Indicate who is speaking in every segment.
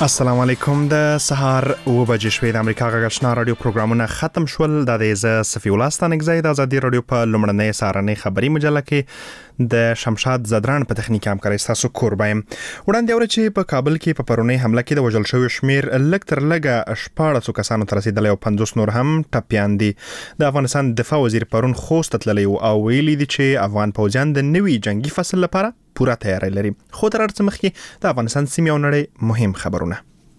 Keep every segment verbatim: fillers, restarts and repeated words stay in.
Speaker 1: السلام علیکم. د سهار و بجې شوې د امریکا غږ آشنا رادیو پروګرامونه ختم شول. د دې ز صفی الله ستانګزی د ازادي رادیو په لومړنۍ سهارنۍ خبري مجله کې د شمشاد زدران په تخنیک همکارۍ تاسو کوربایم. وړاندې اوري چې په کابل کې په پرونی حمله کې د وژل شوی شمیر لږ تر لږه شپاړس کسانو ته رسیدلی او پنځوس نور هم ټپيان دي. د افغانستان دفاع وزیر پرون خوست تللی او ویلي دي چې افغان پوځیان د نوي جنگي فصل لپاره پوره تیاری لري. خو تر هر څه مخکې د افغانستان سیمې او نړۍ مهم خبرونه.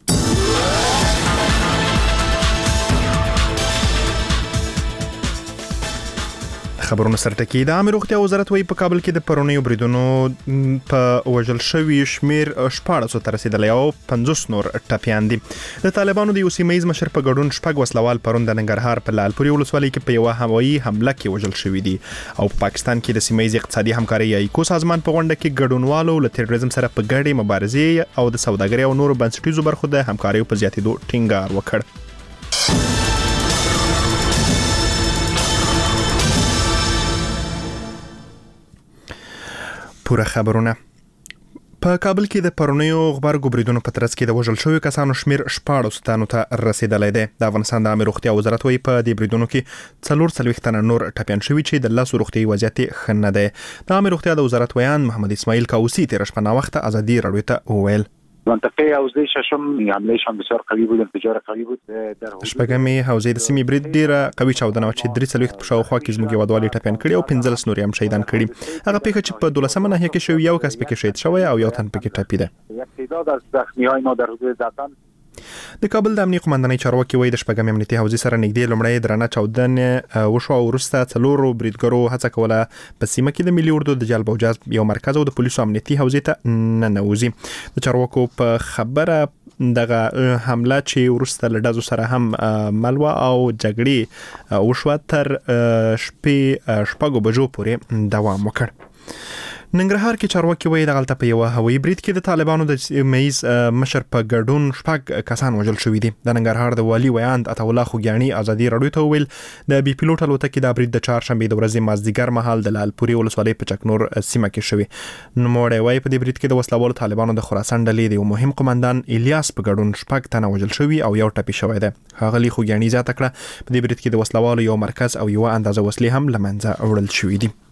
Speaker 1: خبرونه سرټکی د عامه روغتیا وزارت وایي په کابل کې د پرونی بریدونو په وژل شوی شمیر شپاړس ته رسیدلی او پنځوس نور ټپيان دي. د طالبانو د یو سیمه ییز مشر په ګډون شپږ وسلوال پرون د ننګرهار په لالپورې ولسوالۍ کې په یوه هوایي حمله کې وژل شوي دي او په پاکستان کې د سیمه ییز اقتصادي همکارۍ یا ایکو سازمان په غونډه کې ګډونوالو له تروریزم سره په ګډه مبارزې او د سوداګرۍ او نورو بنسټیزو برخو د همکارۍ په زیاتېدو ټینګار وکړ. پوره خبرونه. په کابل کې د پرونیو غبرګو بریدونو په ترڅ کې د وژل شویو کسانو شمیر شپاړس تنو ته رسیدلی دی. د افغانستان د عامه روغتیا وزارت وایي په دې بریدونو کې څلور څلوېښت تنه نور ټپیان شوي چې د لسو روغتیایي وضعیت یې ښه نه دی. د عامه روغتیا د وزارت ویان محمد اسماعیل کاوسی تېره شپه ناوخته ازادي رادیو ته وویل
Speaker 2: منطقه حوزه ششم حملهشان بسیار قوی بود، انفجار قوی بود. در
Speaker 1: شپږمې حوزه د سیمې برید ډیره قوي چاودنه چې درې څلوېښت په شاوخوا کې زموږ هیوادوالي ټپیان کړي او پنځلس نور هم شهیدان کړي. هغه پیښه چې په دولسمه ناحیه کې شوی یو کس پکې شهید شوی او یو تن پکې ټپي ده.
Speaker 2: یک تعداد از زخمی‌های ما در حدود زدن
Speaker 1: د کابل د امنیه قومندانۍ چارواکي وایي د شپږمې امنیتي حوزې سره نږدې لومړی درنه چاودنې وشوه او وروسته څلورو بریدګرو هڅه کوله په سیمه کې د ملي اردو د جلب او جذب یو مرکز او د پولیسو امنیتي حوزې ته ننوځي. د چارواکو په خبره دغه حمله چې وروسته له ډزو سره هم ملوه او جګړې وشوه تر شپې شپږو بجو پورې دوام وکړ. ننګرهار کې چارواکي وایي دغلته په یوه هوایي برید کې د طالبانو د سیمه ییز مشر په ګډون شپږ کسان وژل شوي دي. د ننګرهار د والي ویاند عطاالله خوږیاڼي ازادي رادیو ته وویل د بي پیلوټ الوتکې د برید د چهارشنبې د ورځې مازدیګر مهال د لالپورې ولسوالۍ په چکنور سیمه کې شوی. نوموړی وایي په دې برید کې د وسلوالو طالبانو د خراسان ډلې د یو مهم قومندان الیاس په ګډون شپږ تنه وژل شوي او یو ټپي شوی دی. ښاغلي خوږیاڼي زیاته کړه په دې برید کې د وسلوالو یو مرکز او یوه اندازه وسلې هم له منځه وړل شوي دي.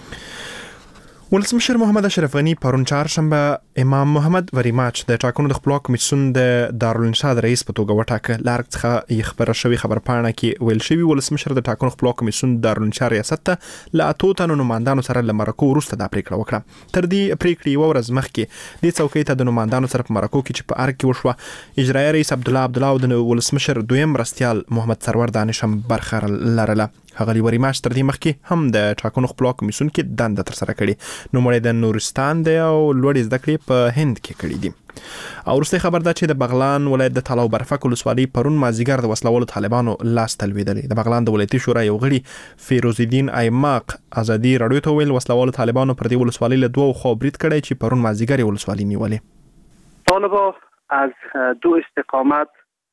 Speaker 1: ولسمشر محمد اشرف غنی پرون چهارشنبه امام محمد وریماچ د ټاکنو د خپلواک کمیسیون د دارالانشا د رئیس په توګه وټاکه. له هغه څخه یې خبره شوې خبرپاڼه کې ویل شوي ولسمشر د ټاکنو خپلواک کمیسیون د دارالانشا ریاست ته له اتو تنو نمایندانو سره له مرکو وروسته دا پریکړه وکړه. تر دې پریکړې یوه ورځ مخکې دې څوکۍ ته د نمایندانو سره په مرکو کې چې په ارګ کې وشوه اجرایي رئیس عبدالله عبدالله او د ولسمشر دویم مرستیال محمد سرور دانش هم برخه لرله. ښاغلي وریماچ تر دې مخکې هم د ټاکنو خپلواک کمیسیون کې دنده ترسره کړې. نوموړی د نورستان دی او لوړې زده کړې په هند کې کړې دي. او وروستی خبر دا چې د بغلان ولایت د تالاو برفک ولسوالۍ پرون مازدیګر د وسلوالو طالبانو لاس ته لوېدلې. د بغلان د ولایتي شورا یو غړي فیروز الدین ایماق ازادي رادیو ته ویل وسلوالو طالبانو پر دې ولسوالۍ له دوو خوا برید کړی چې پرون مازدیګر یې ولسوالۍ نیولې.
Speaker 3: طالبان از دو استقامت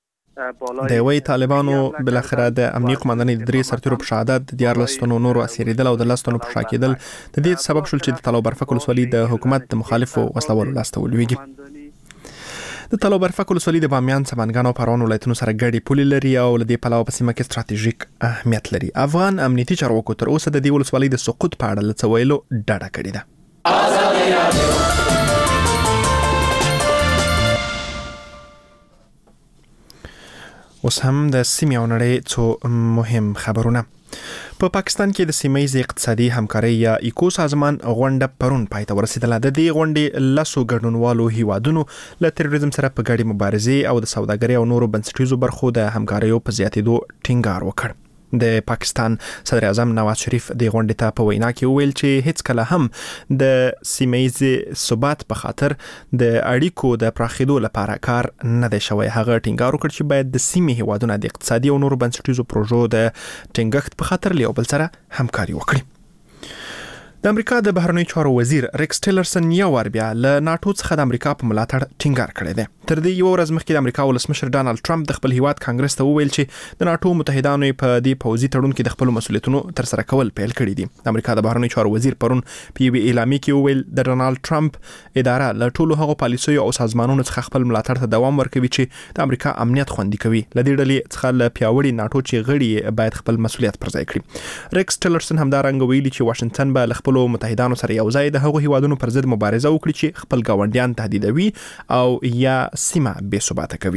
Speaker 1: د وی طالبانو بالاخره د امنیه قومندانۍ د درې سرتیرو په شهادت د دیارلس تنو نورو اسیریدل او د لس تنو په شا کېدل د دې سبب شول چې د تالاو برفک ولسوالۍ د حکومت د مخالفو وسلوالو لاس ته ولوېږي. د تالاو برفک ولسوالۍ د بامیان، سمنګان او پروان ولایتونو سره ګډې پولې لري او له دې پلوه په سیمه کې ستراتیژیک اهمیت لري. افغان امنیتي چارواکو تر اوسه د دې ولسوالۍ د سقوط په اړه له څه ویلو ډډه کړې ده. اوس هم د سیمې او نړۍ څو مهم خبرونه. په پاکستان کې د سیمه ییز اقتصادي همکارۍ یا ایکو سازمان غونډه پرون پای ته ورسېدله. د دې غونډې لسو ګډونوالو هیوادونو له تروریزم سره په ګډې مبارزې او د سوداګرۍ او نورو بنسټیزو برخو د همکاریو په زیاتېدو ټینګار وکړ. د پاکستان صدر اعظم نواز شریف د غونډې ته په وینا کې وویل چې هیڅ کله هم د سیمه ییز ثبات په خاطر د اړیکو د پراخېدو لپاره کار نه دی شوی. هغه ټینګار وکړ چې باید د سیمې هیوادونه د اقتصادي او نورو بنسټیزو پروژو د ټینګښت په خاطر له یو بل سره همکاري وکړي. د امریکا د بهرنیو چارو وزیر ریکس ټیلرسن یو وار بیا له ناټو څخه د امریکا په ملاتړ ټینګار کړی دی. تر دې یو ورځ مخکې د امریکا ولسمشر ډانلډ ټرمپ د خپل هیواد کانګرس ته وویل چې د ناتو متحدانو په دې پوځي تړون کې د خپل مسؤلیتونو تر سره کول پیل کړي دي. د امریکا د بهرنیو چارو وزیر پرون په یوه اعلامیه کې وویل د ډانلډ ټرمپ اداره له ټولو هغو پالیسیو او سازمانونو څخه خپل ملاتړ ته دوام ورکوي چې د امریکا امنیت خوندي کوي. له دې ډلې څخه له پیاوړي ناتو چې غړي باید خپل مسؤلیت پر ځای کړي. ریکس ټیلرسن همدارنګه ویلي چې واشنگټن به له خپل متحدانو سره یو ځای د هغو هیوادونو پر ضد مبارزه وکړي چې خپل ګاونډیان تهدیدوي او یا سیمه بې ثباته کوي.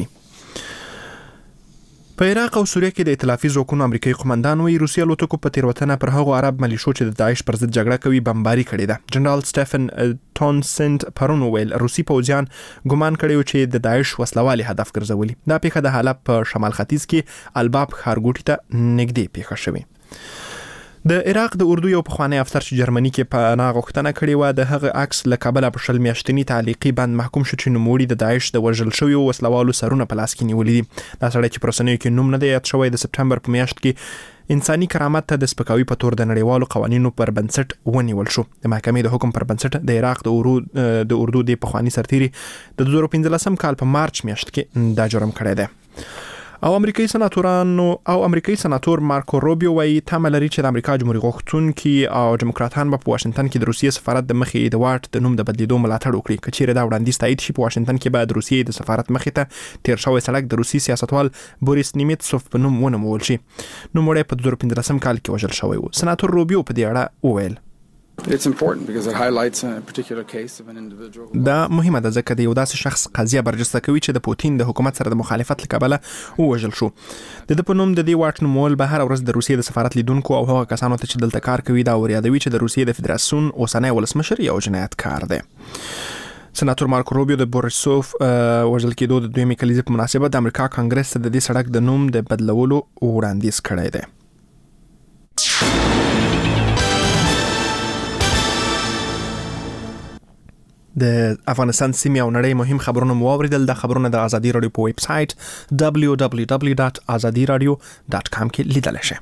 Speaker 1: په عراق او سوریه کې د ائتلافي ځواکونو امریکایي قومندان وایي روسي الوتکو په تیروتنه پر هغو عرب ملیشو چې د داعش پر ضد جګړه کوي بمباري کړې ده. جنرال سټيفن تونسنت پرون ویل روسي پوځیان ګمان کړی چې د داعش وسلوالي هدف ګرځولي. دا پیښه د حلب په شمال ختیځ کې الباب ښارګوټي ته نږدې پیښه شوې. د عراق د اردو یو پخوانی افسر چې جرمني کې پناه غوښتنه کړې و د هغه عکس له کابل په شل میاشتنی تعلیقي بند محکوم شو چې نوموړي د داعش د وژل شویو وسلوالو سرونه په لاس کې نیولې دي. دا سړی چې پر رسنیو کې نوم نه دی یاد شوی د سپټمبر په میاشت کې انساني کرامت ته د سپکاوي په تور د نړیوالو قوانینو پر بنسټ ونیول شو. د محکمې د حکم پر بنسټ د عراق د اردو د اردو د پخوانی سرتیري د دوه زره پنځلسم کال په مارچ میاشت کې دا جرم کړی دی. او امریکایي سناتورانو او امریکایي سناتور مارکو روبیو وايي تمه لري چې د امریکا جمهوریت غوښتونکي او دیموکراتان په واشنگټن کې د روسیې سفارت د مخې د واټ د نوم د بدلیدو ملاتړ وکړي. کچېره دا وړاندیز تایید شي په واشنگټن کې به د روسیې د سفارت مخې ته تیر شوی سړک د روسي سیاستوال بوریس نیمیتسوف په نوم ونومول شي. نوموړی په دوه زره پنځلسم کال کې وژل شوی و. سناتور روبیو په دې اړه وویل
Speaker 4: It's important because it highlights a particular case of an individual.
Speaker 1: دا مهمه ده ځکه د یو داسې شخص قضیه برجسته کوي چې د پوتین د حکومت سره د مخالفت لکبله ووژل شو. د د په نوم د دې واټ نومول به هر ورځ د روسیې د سفارت لیدونکو او هغه کسانو ته چې دلته کار کوي دا وریادوي چې د روسیې د فدراسیون اوسنی ولسمشر یو جنایتکار دی. سناتور مارکو روبیو د بوریسوف وژل کېدو د دویمې کلیزې په مناسبت د امریکا کانګرس ته د دې سړک د نوم د بدلولو وړاندیز کړی دی. د افغانستان سیمې او نړۍ مهم خبرونه مو واوریدل. د خبرونه د ازادي رادیو په ویب سټ دبلیو دبلیو دبلیو ډاټ ازادي رادیو ډاټ کام کې لیدل شئ.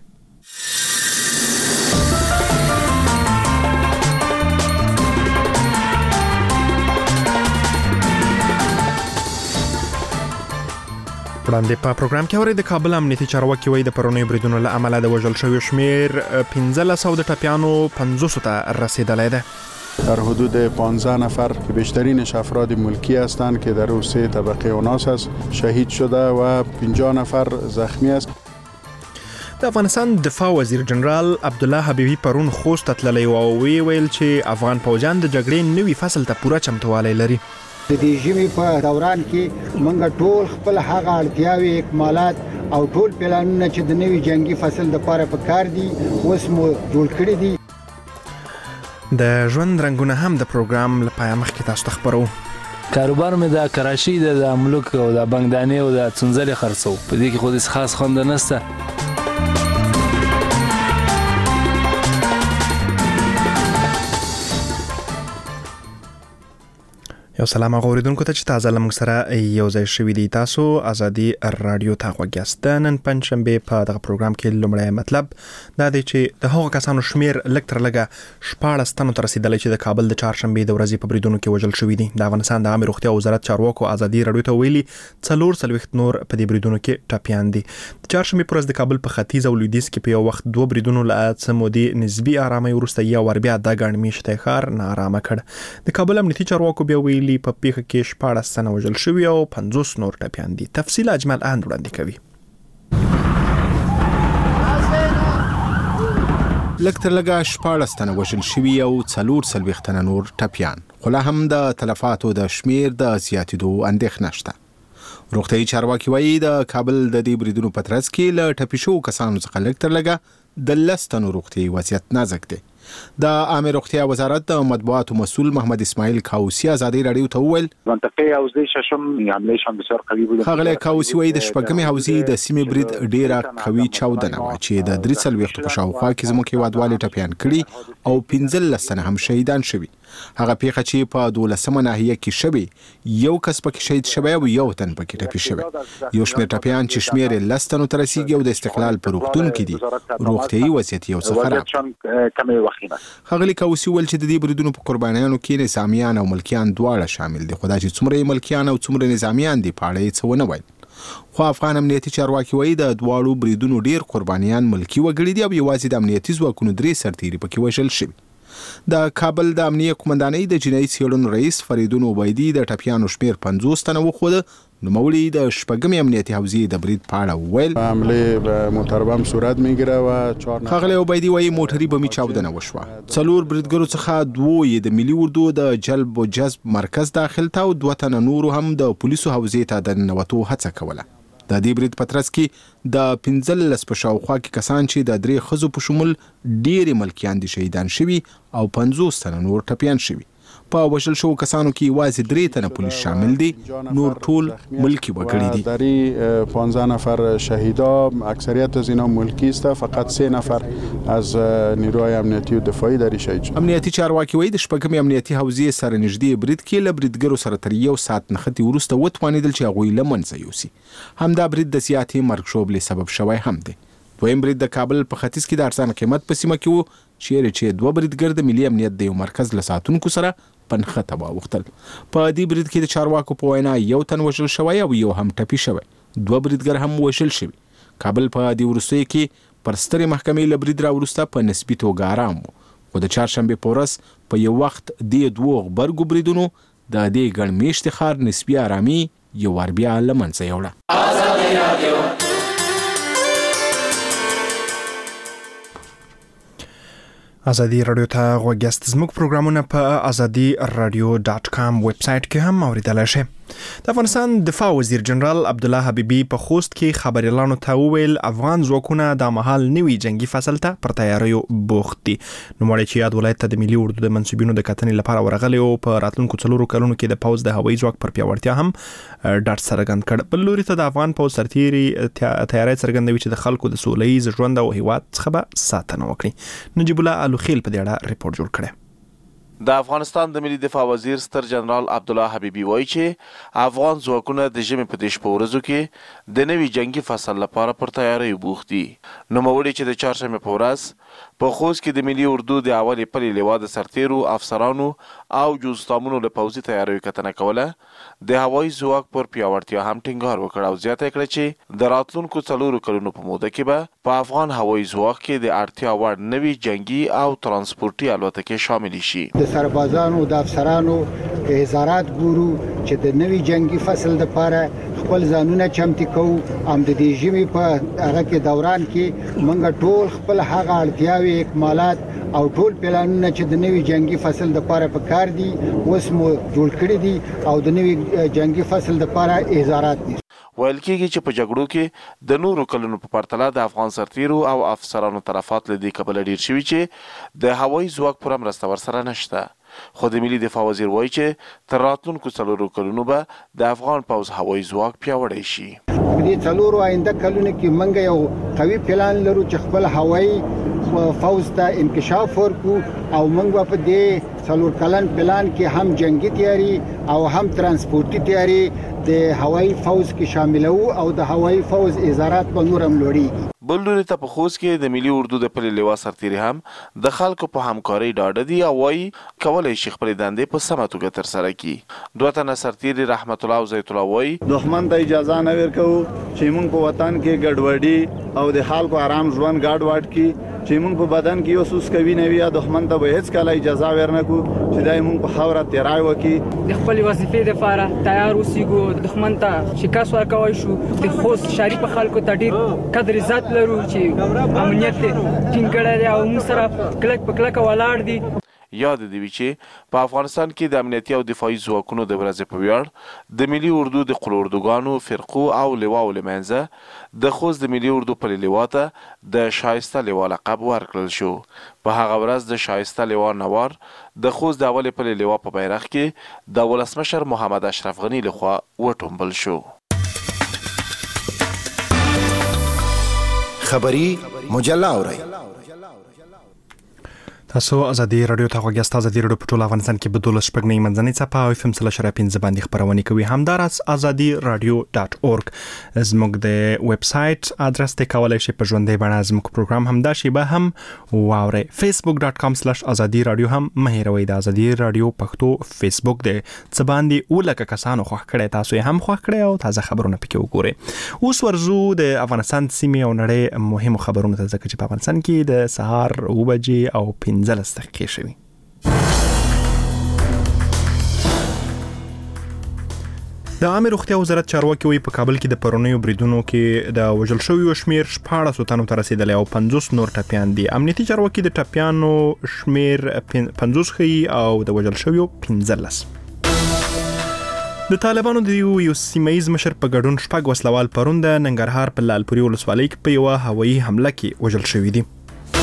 Speaker 1: وړاندې په پروګرام کې اورئ د کابل امنیتي چارواکي وایي د پرونیو بریدونو له امله د وژل شویو شمیر پنځلس سوه د ټپیانو پنځوس ته رسیدلی دی.
Speaker 5: در حدود پانزده نفر که بیشترینش افراد ملکی هستند که در اون سه طبقه اوناس است شهید شده و پنجاه نفر زخمی است.
Speaker 1: د افغانستان دفاع وزیر جنرال عبدالله حبیبی پرون خوست تللی او ویل چې افغان پوځیان د جګړې نوي فصل ته پوره چمتووالی لري.
Speaker 6: د دې ژمي په دوران کې موږ ټول خپل هغه اړتیاوې اکمالات او ټول پلانونه چې د نوي جنگي فصل لپاره پکار دي اوس مو جوړ کړی دي.
Speaker 1: د ژوند رنگونه هم د پروګرام لپاره مخکې تاسو ته خبرو.
Speaker 7: کاروبار مې د کراچۍ د ملک او د بنګدانې او د څنځلې خرڅو په دې کې خو د خاص خوند نشته. یو سلام غوړیدونکو ته چې تازه لمږ سره یو ځای شوي دي. تاسو ازادي رادیو ته غوږ یاست. نن پنځشنبه په دغه پروګرام کې لومړی مطلب دا دی چې د هغو کسانو شمیر لږ تر لږه شپاړس تنو ته رسیدلی چې د کابل د چهارشنبې د ورځې په بریدونو کې وژل شوي دي. د افغانستان د عامې روغتیا وزارت چارواکو ازادي رادیو ته ویلي څلور څلوېښت نور په دې بریدونو کې ټپیان دي. د چهارشنبې په ورځ د کابل په ختیځ او لویدیځ کې په یو وخت دوه بریدونو له څه مودې نسبي آرامۍ وروسته یو ور بیا د ګڼ میشته ښار ناارامه کړ. د کابل امنیتي چارواکو بیا ویلي په پیښه کې شپاړس تنه وژل شوي او پنځوس نور ټپیان دي. تفصیل اجمل اند وړاندې کوي.
Speaker 8: لږ تر لږه شپاړس تنه وژل شوي او څلور څلوېښت تنه نور ټپیان، خو لا هم د تلفاتو د شمیر د زیاتېدو اندېښنه شته. روغتیايي چارواکي وایي د کابل د دې بریدونو په ترڅ کې له ټپي شوو کسانو څخه لږ تر لږه د لس تنو روغتیايي وضعیت نازک دی. د عامه روغتیا وزارت د مطبوعاتو مسئول محمد اسماعیل کاوسی ازادي رادیو ته وویل
Speaker 2: منطقه حوزه ششم حملهشان بسیار قوی بود.
Speaker 8: خغله کاوسی وایي د شپږمې حوزې د سیمې برید ډیره قوي چاودنه و چې د درې څلوېښتو په شاوخوا کې زموږ هیوادوالې ټپیان کړي او پنځلس تنه هم شهیدان شوي. هغه پیښه چې په دولسمه ناحیه کې شوې، یو کس پکې شهید شوی او یو تن پکې ټپي شوی. یو شمېر ټپیان چې شمېر لس تنو ته رسیږي او د استقلال په روغتون کې دي، روغتیايي وضعیت یو څه خراب.
Speaker 2: مخینه.
Speaker 8: ښاغلي کاووسي وویل چې د دې بریدونو په قربانیانو کې نظامیان او ملکیان دواړه شامل دي، خو دا چې څومره ملکیان او څومره نظامیان دي په اړه یې څه ونه ویل. خو افغان امنیتي چارواکي وایي د دواړو بریدونو ډیر قربانیان ملکي وګړي دي او یوازې د امنیتي ځواکونو درې سرتیري پکې وژل شوي. د کابل د امنیه قومندانۍ د جنایي څېړنو رئیس فریدون عبیدي د ټپیانو شمیر پنځوس تنه وښوده. نوموړي د شپږمې امنیتي حوزې د برید په اړه وویل
Speaker 5: حمله به متربم صورت میگیره و چهار
Speaker 8: ښاغلی عبیدي وایي موټري بمي چاودنه وشوه. څلور بریدګرو څخه دوه یې د ملي اردو د جلب و جذب مرکز داخل ته او دوه تنه نورو هم د پولیسو حوزې ته د ننوتو هڅه کوله. د دې برید په ترڅ کې د پنځلس په شاوخوا کې کسان چې د درې ښځو په شمول ډېرې ملکیان دي شهیدان شوي او پنځوس تنه نور ټپیان شوي. په وژل شوو کسانو کې یوازې درې تنه پولیس شامل دي، نور ټول ملکی وګړي دي.
Speaker 5: در این پانزده نفر شهیدا اکثریت از اینا ملکی است، فقط سه نفر از نیروهای امنیتی و دفاعی در شهید شد.
Speaker 8: امنیتي چارواکي وایي د شپږمې امنیتي حوزې سره نږدې برید کې له بریدګرو سره تر یو ساعت نښتې وروسته وتوانېدل چې هغوی له منځه یوسي. همدا برید د زیاتې مرګ ژوبلې سبب شوی هم دی. دویم برید د کابل په ختیځ کې د ارزان قیمت په سیمه کې و، چیرې چې دوه بریدګر د ملي امنیت د یو مرکز له ساتونکو سره په نښته واوښتل. په دې برید کې د چارواکو په وینا یو تن وژل شوی او یو هم ټپي شوی، دوه بریدګر هم وژل شوي. کابل په دې وروستیو کې پر سترې محکمې له برید راوروسته په نسبي توګه ارام و، خو د چهارشنبې په ورځ په یو وخت دې دوو غبرګو بریدونو د دې ګڼ میاشتې ښار نسبي ارامي یو وار بیا له منځه یوړه.
Speaker 1: ازادي رادیو ته غوږ یاست. زموږ پروګرامونه په ازادي رادیو ډاټ کام ویب سایټ کې هم اوریدلای شئ. د افغانستان دفاع وزیر جنرال عبدالله حبیبي په خوست کې خبريالانو ته وویل افغان ځواکونه د مهال نوي جنگي فصل ته پر تیاریو بوخت دي. نوموړي چې یاد ولایت ته د ملي اردو د منسوبینو د کتنې لپاره ورغلي او په راتلونکو څلورو کلونو کې د پوز د هوایي ځواک پر پیاوړتیا هم ډاډ څرګند کړ. بل لوري ته د افغان پوز سرتیري تیاری څرګندوي چې د خلکو د سولهییز ژوند او هیواد څخه به ساتنه وکړي. نجیب الله الوخیل په دې اړه ریپورت جوړ کړی.
Speaker 9: د افغانستان د ملي دفاع وزیر ستر جنرال عبدالله حبیبي وایي چې افغان ځواکونه د ژمي په دې شپو ورځو کې د نوي جنگي فصل لپاره پر تیاریو بوخت دي. نوموړي چې د چهارشنبې په ورځ په خوست کې د ملي اردو د اولې پلې لوا د سرتیرو افسرانو او جوستامونو له پوځي تیاریو کتنه کوله، د هوایي ځواک پر پیاوړتیا هم ټینګار وکړ او زیاته کړه چې د راتلونکو څلورو کلونو په موده کې به په افغان هوایي ځواک کې د اړتیا وړ نوي جنگي او ترانسپورتي الوتکې شامل شي.
Speaker 6: د سربازانو د افسرانو هزارات ګورو چې د نوي جنگي فصل لپاره خپل ځانونه چمتو کوو. ام د دې ژمي په هغه کې دوران کې موږ ټول خپل هغه اړتیاوي اکمالات او ټول پلانونه چې د نوي جنگي فصل لپاره په کار دي اوس مو جوړ کړی دي او د نوي جنگي فصل لپاره هزارات دي.
Speaker 9: ویل کېږي چې په جګړو کې د نورو کلونو په پرتله د افغان سرتیرو او افسرانو طرفات له دې کبله ډیر شوي چې د هوایي ځواک پوره مرسته ورسره نشته. خو د ملي دفاع وزیر وایي چې تر راتلونکو څلورو کلونو به د افغان پوځ هوایي ځواک پیاوړی شي.
Speaker 6: په دې څلورو آینده کلونو کې موږ یو قوي پلان لرو چې خپل هوایي فوز ته انکشاف ورکو او موږ په دې څلور کلن پلان کې هم جنگي تیاری او هم ترانسپورتي تیاری د هوایي فوز کې شاملو او د هوایي فوز ازارات په نور هم لوړیږي.
Speaker 9: بل لوري ته په خوست کې د ملي اردو د پلې لوا سرتیري هم د خلکو په همکارۍ ډاډه دي او وایي کولی شي خپلې دندې په سمه توګه ترسره کړي. دوه تنه سرتیري رحمت الله او زیت الله وایي
Speaker 10: دښمن ته اجازه نه ورکوو چې موږ په وطن کې ګډوډي او د خلکو آرام ژوند ګډ وډ کړي، چې موږ په بدن کې یو سوس کوي نه وي. دښمن ته به هیڅ کله اجازه ورنکو چې دای موږ په خاوره تیرای وکړي.
Speaker 11: د خپل وظیفې لپاره تیار اوسېږو، دښمن ته شکست ورکوای شو. د خوست ښاري په خلکو ته ډېر قدر عزت لرو چې امنیت ټینګ کړی دی او موږ سره کلک په کلکه ولاړ دي.
Speaker 9: یاد دی چې په افغانستان کې د امنیتي او دفاعي ځواکونو د ورځې په ویاړ د ملي اردو د قلوردوګانو فرقو او لواو له منځه د خوست د ملي اردو پلې لوا ته د شایسته لوا لقب ورکړل شو. په هغه ورځ د شایسته لوا نوار د خوست د اولې پلې لوا په بیرغ کې د ولسمشر محمد اشرف غني لخوا وټومبل شو.
Speaker 12: خبری مجله اورئ.
Speaker 1: تاسو ازادي رادیو ته غوښتل ازادي رادیو په ټول افغانستان کې بدول شپږنی منځنۍ صفه او اف ام سل شرپین زبان خبرونه کوي همدارس ازادي رادیو ډاټ اورګ زموږ د ویب سټ ادرس ته کولای شئ په ژوندۍ بڼه زموږ پروګرام هم دا شی به هم واوري facebook dot com slash azadi radio هم مهیروي د ازادي رادیو پښتو فیسبوک د څباندي اولکه کسانو خو کړه تاسو هم خو کړه او تازه خبرونه پکې وګورئ اوس ورزو د افغانستان سیمه او نړۍ مهمو خبرونه ته ځکه چې په افغانستان کې د سهار او بجې او پنځلس دقیقې شوي د عامه روغتیا وزارت چارواکي وایي په کابل کې د پرونیو بریدونو کې د وژل شویو شمیر شپاړس تنو ته رسیدلی او پنځوس نور ټپیان دي. امنیتي چارواکي د ټپیانو شمیر پنځوس ښیي او د وژل شویو پنځلس. د طالبانو د یو سیمایي مشر په ګډون شپږ وسلوال پرون د ننګرهار په لالپوري ولسوالۍ کې په یوه هوایي حمله کې وژل شوي دي.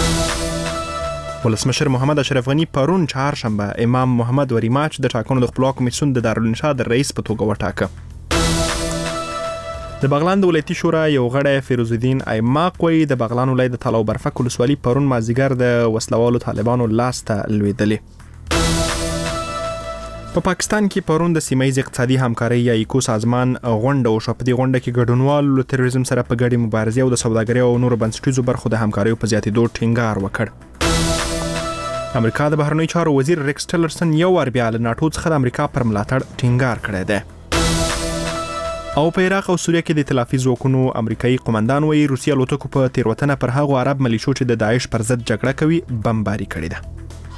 Speaker 1: ولسمشر محمد اشرف غنی پرون چهارشنبه امام محمد وریماچ د ټاکنو د خپلواک کمیسیون د دارالانشا د رئیس په توګه وټاکه. د بغلان د ولایتي شورا یو غړی فیروز الدین ایماق وایي د بغلان ولایت د تالاو برفک ولسوالۍ پرون مازیګر د وسلوالو طالبانو لاس ته لوېدلې. په پا پاکستان کې پرون د سیمایي اقتصادي همکارۍ یا ایکو سازمان غونډه وشوه. په دې غونډه کې ګډونوالو له تروریزم سره په ګډه مبارزې او د سوداګرۍ او نورو بنسټیزو برخو د همکاریو په زیاتېدو ټینګار وکړ. امریکا د بهرنیو چارو وزیر ریکس ټیلرسن یو ور بیا له ناتو څخه د امریکا پر ملاتړ ټینګار کړی دی. او په عراق او سوریه کې د ائتلافي ځواکونو امریکایي قومندان وایي روسیه الوتکو په تیروتنه پر هغو عرب ملیشو چې د داعش پر ضد جګړه کوي بمباري کړې ده.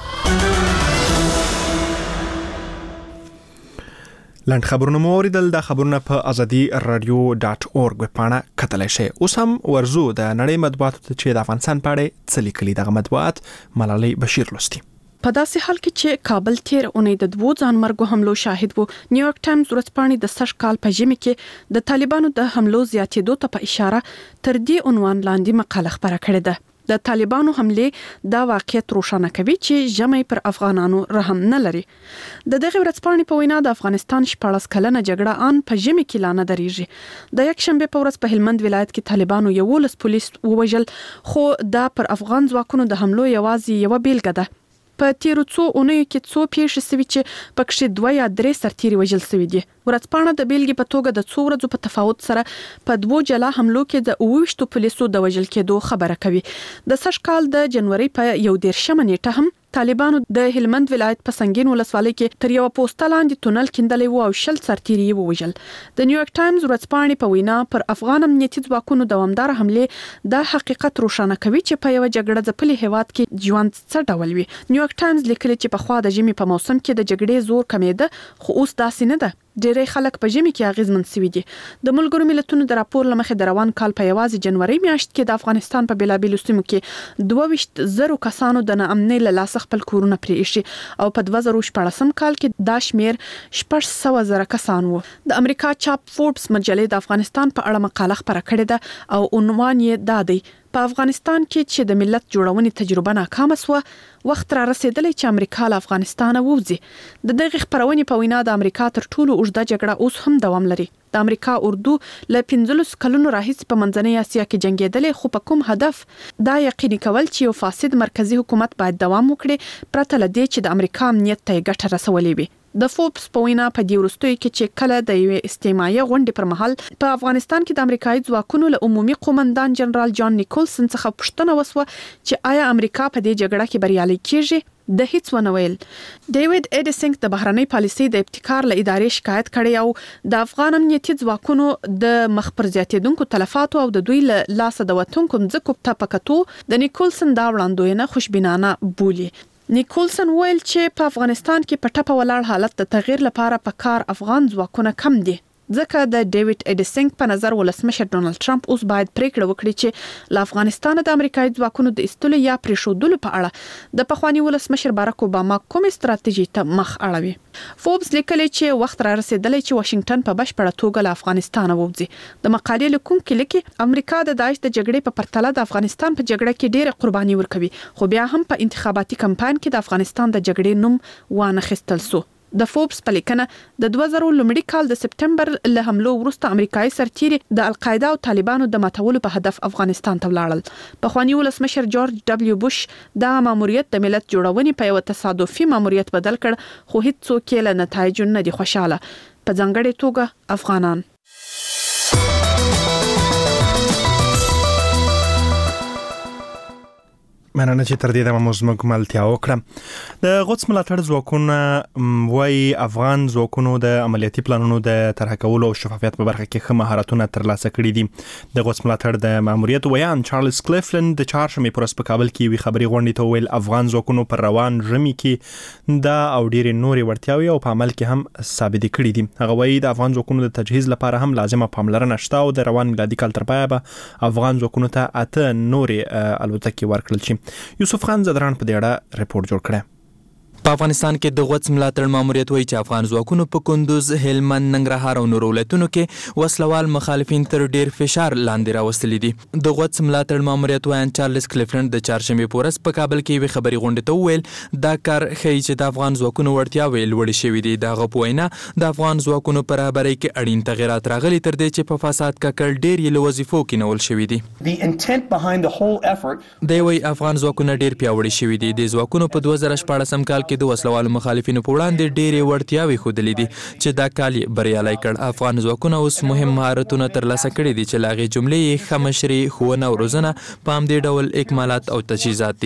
Speaker 1: لاند خبرونه مو اوریدل. دا خبرونه په ازادي رادیو ډاټ اورګ وپاڼه کتلی شئ. اوس هم ورزو د نړۍ مطبوعاتو ته چې د افغانستان په اړه څه لیکلي دغه مطبوعات ملالۍ بشیر لوستي.
Speaker 12: په داسې حال کې چې کابل تیر اونۍ د دوو ځانمرګو حملو شاهد وو. نیویارک ټایمز ورځپاڼې د سږ کال په ژمي کې د طالبانو د حملو زیاتېدو ته په اشاره تر دې عنوان لاندې مقاله خپره کړې ده. د طالبانو حمله دا واقعیت روښانه کوي چې ژمي پر افغانانو رحم نه لري. د دغه ورځپاڼې په وینا د افغانستان شپاړس کلنه جګړه ان په ژمي کې لا نه درېږي. د یک شنبه په ورځ په هلمند ولایت کې طالبانو یولس پولیس ووژل خو دا پر افغان ځواکونو د حملو یوازې یو بیلګه ده. په تیرو څو اونیو کې څو پیښې سوي چې پکې دوه یا درې سرتیري وژل سوي دي. ورځپاڼه د بیلګې په توګه د څو ورځو په تفاوت سره په دوو جلا حملو کې د اوویشتو پولیسو د وژل کېدو خبره کوي. د سږ کال د جنوري په یو دېرشمه نیټه هم طالبانو د هلمند ولایت په سنگین ولسوالۍ کې تر یو پوسټه لاندې تونل کیندلی وو او شل سرتیري ووژل. د نیویارک ټایمز ورځپاڼې په وینا پر افغان امنیتي ځواکونو دوامدار حمله دا حقیقت روښانه کوي چې په یو جګړه ځپلي هیواد کې ژوند څه ډول وي. نیویارک ټایمز لیکلي چې په خوا د ژمي په موسم کې د جګړې زور کمیده خو اوس داسې نه ده. ډېری خلک په ژمي کې اغیزمن شوي دي. د ملګرو ملتونو د راپور لمخې د روان کال په یوازې جنوري میاشت کې د افغانستان په بیلابیلو سیمو کې دوه ویشت زرو کسانو د ناامنۍ له لاسه خپل کورونه پرې ایښي او په دوه زره شپاړسم کال کې دا شمیر شپږ سوه زره کسان وو. د امریکا چاپ فوربس مجلې د افغانستان په اړه مقاله خپره کړې ده او عنوان یې دا دی: په افغانستان کې چې د ملت جوړونې تجربه ناکامه سوه وخت را رسیدلی چې امریکا له افغانستانه ووځي. د دغه خپرونې په وینا د امریکا تر ټولو اوږده جګړه اوس هم دوام لري. د امریکا اردو له پنځلسو کلونو راهیسې په منځنۍ اسیا کې جنګېدلې خو په کوم هدف؟ دا یقیني کول چې یو فاسد مرکزی حکومت باید دوام وکړي پرته له دې چې د امریکا امنیت ته ګټه رسولې وي. د فوربس په وینا په دې وروستیو کې چې کله د یوې استعماري غونډې پر مهال په افغانستان کې د امریکایي ځواکونو له عمومي قومندان جنرال جان نیکولسن څخه پوښتنه وسوه چې آیا امریکا په دې جګړه کې بریالۍ کیږي؟ د هیڅ ونه ویل. ډیوډ ایډیسنګ د بهرنۍ پالیسۍ د ابتکار له ادارې شکایت کړی او د افغان امنیتي ځواکونو د مخ پر زیاتېدونکو تلفاتو او د دوی له لاسه د وتونکو ځکو ته په کتو د نیکولسن دا وړاندوینه خوشبینانه بولي. نیکولسن ویل چې په افغانستان کې په ټپه ولاړ حالت د تغییر لپاره په کار افغان ځواکونه کم دي. ځکه د ډیوډ ایډیسنګ په نظر ولسمشر ډونالد ټرمپ اوس باید پریکړه وکړي چې له افغانستانه د امریکایي ځواکونو د ایستلو یا پریښودلو په اړه د پخواني ولسمشر باراک اوباما کومې ستراتیژي ته مخ اړوي. فوربس لیکلی چې وخت را رسیدلی چې واشنگټن په بشپړه توګه له افغانستانه ووځي. د مقالې لیکونکي لیکي امریکا د داعش د جګړې په پرتله د افغانستان په جګړه کې ډېره قرباني ورکوي خو بیا هم په انتخاباتي کمپاین کې د افغانستان د جګړې نوم وانه خیستل سو. د فوبس په لیکنه د دوه زره لومړي کال د سپتمبر له حملو وروسته امریکایي سرتیري د القاعده او طالبانو د ماتولو په هدف افغانستان ته ولاړل. پخوانی ولسمشر جورج دبليو بوش دا ماموریت د ملت جوړونې په یو تصادفي ماموریت بدل کړ، خو هیڅ څوک یې له نتایجو نه دي خوشاله، په ځانګړې توګه افغانان.
Speaker 1: مننه چې تر دې دمه مو زموږ ملتیا وکړه. د غوڅ ملاتړ ځواکونه وایي افغان ځواکونو د عملیاتي پلانونو د طرح کولو او شفافیت په برخه کې ښه مهارتونه ترلاسه کړي دي. د غوڅ ملاتړ د ماموریت ویان چارلز کلیفلند د چهارشنبې په ورځ په کابل کې وی خبري غونډې ته ویل افغان ځواکونو پر روان ژمي کې دا او ډېرې نورې وړتیاوې او په عمل کې هم ثابت کړي دي. هغه وایي د افغان ځواکونو د تجهیز لپاره هم لازمه پاملرنه شته او د روان میلادي کال تر پایه به افغان ځواکونو ته اته نورې الوتکې ورکړل شي. یوسف خان زدران په دې اړه ریپورت جوړ کړی.
Speaker 13: په افغانستان کې د غوڅ ملاتړ ماموریت وایي چې افغان ځواکونو په کندوز، هلمند، ننګرهار او نورو ولایتونو کې وسلوال مخالفین تر ډیر فشار لاندې راوستلي دي. د غوڅ ملاتړ ماموریت وایي چارلز کلیفلند د چهارشنبې په ورځ په کابل کې یوې خبري غونډې ته وویل دا کار ښیي چې د افغان ځواکونو وړتیاوې لوړې شوې دي. د هغه په وینا د افغان ځواکونو په رهبرۍ کې اړین تغیرات راغلي تر دې چې په فساد ککړ ډیر یې له وظیفو کې نیول شوي دي. دی وایي افغان ځواکونه ډیر پیاوړي شوي دي. د ځواکونو په دوه زره شپاړسم کال کې د وسلوالو مخالفینو په وړاندې ډېرې وړتیاوې ښودلې دي چې دا کال یې بریالی کړ. افغان ځواکونه اوس مهم مهارتونه ترلاسه کړي دي چې له هغې جملې یې ښه مشري، ښوونه او روزنه، په همدې ډول اکمالات او تجهیزات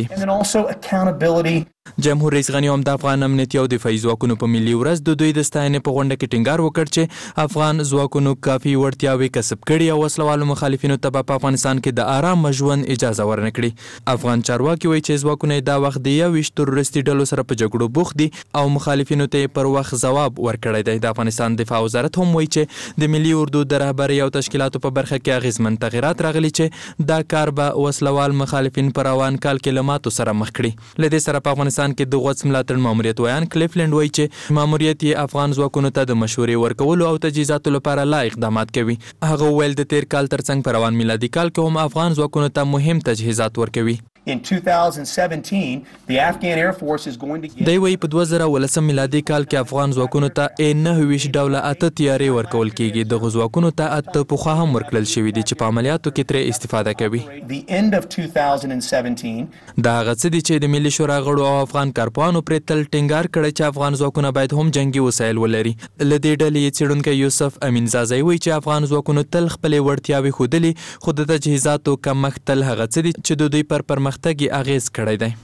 Speaker 13: دي. جمهور رئیس غني هم د افغان امنیتي او دفاعي ځواکونو په ملي ورځ د دوی د ستاینې په غونډه کې ټینګار وکړ چې افغان ځواکونو کافي وړتیاوې کسب کړي او وسلوالو مخالفینو ته په افغانستان کې د آرام ژوند اجازه ورنکړي. افغان چارواکي وایي چې ځواکونه دا وخت د یوویشت تروریستي ډلو سره په جګړو بوخت دي او مخالفینو ته پر وخت ځواب ورکړی دی. د افغانستان دفاع وزارت هم وایي چې د ملي اردو د رهبرۍ او تشکیلاتو په برخه کې اغیزمن تغیرات راغلي چې دا کار به وسلوال مخالفین په روان کال کې له ماتو سره مخ کړي. له دې سره په افغانستان کې د غوڅ ملاتړ ماموریت ویان کلیفلند وایي چې ماموریت یې افغان ځواکونو ته د مشورې ورکولو او تجهیزاتو لپاره لا اقدامات کوي. هغه ویل د تیر کال ترڅنګ په روان میلادي کال کې هم افغان ځواکونو ته مهم تجهیزات ورکوي.
Speaker 14: In two thousand seventeen, the Afghan Air Force is going to get...
Speaker 13: دی وایي په دوه زره ولسم میلادي کال کې افغان ځواکونو ته ا نهه ویشت ډوله اته تیارې ورکول کېږي. دغو ځواکونو ته اته پخوا هم ورکړل شوي دي چې په عملیاتو کې ترې استفاده کوي.
Speaker 14: The end of two thousand seventeen
Speaker 13: دا هغه څه دي چې د ملي شورا غړو او افغان کارپوهانو پرې تل ټینګار کړی چې افغان ځواکونه باید هم جنګي وسایل ولري. له دې ډلې څېړونکی یوسف امینزاده وایي چې افغان ځواکونو تل خپلې وړتیاوې ښودلې، خو د تجهیزاتو کمښت تل هغه څه دي چې د دوی پر پرمختګ یې اغېز کړی دی.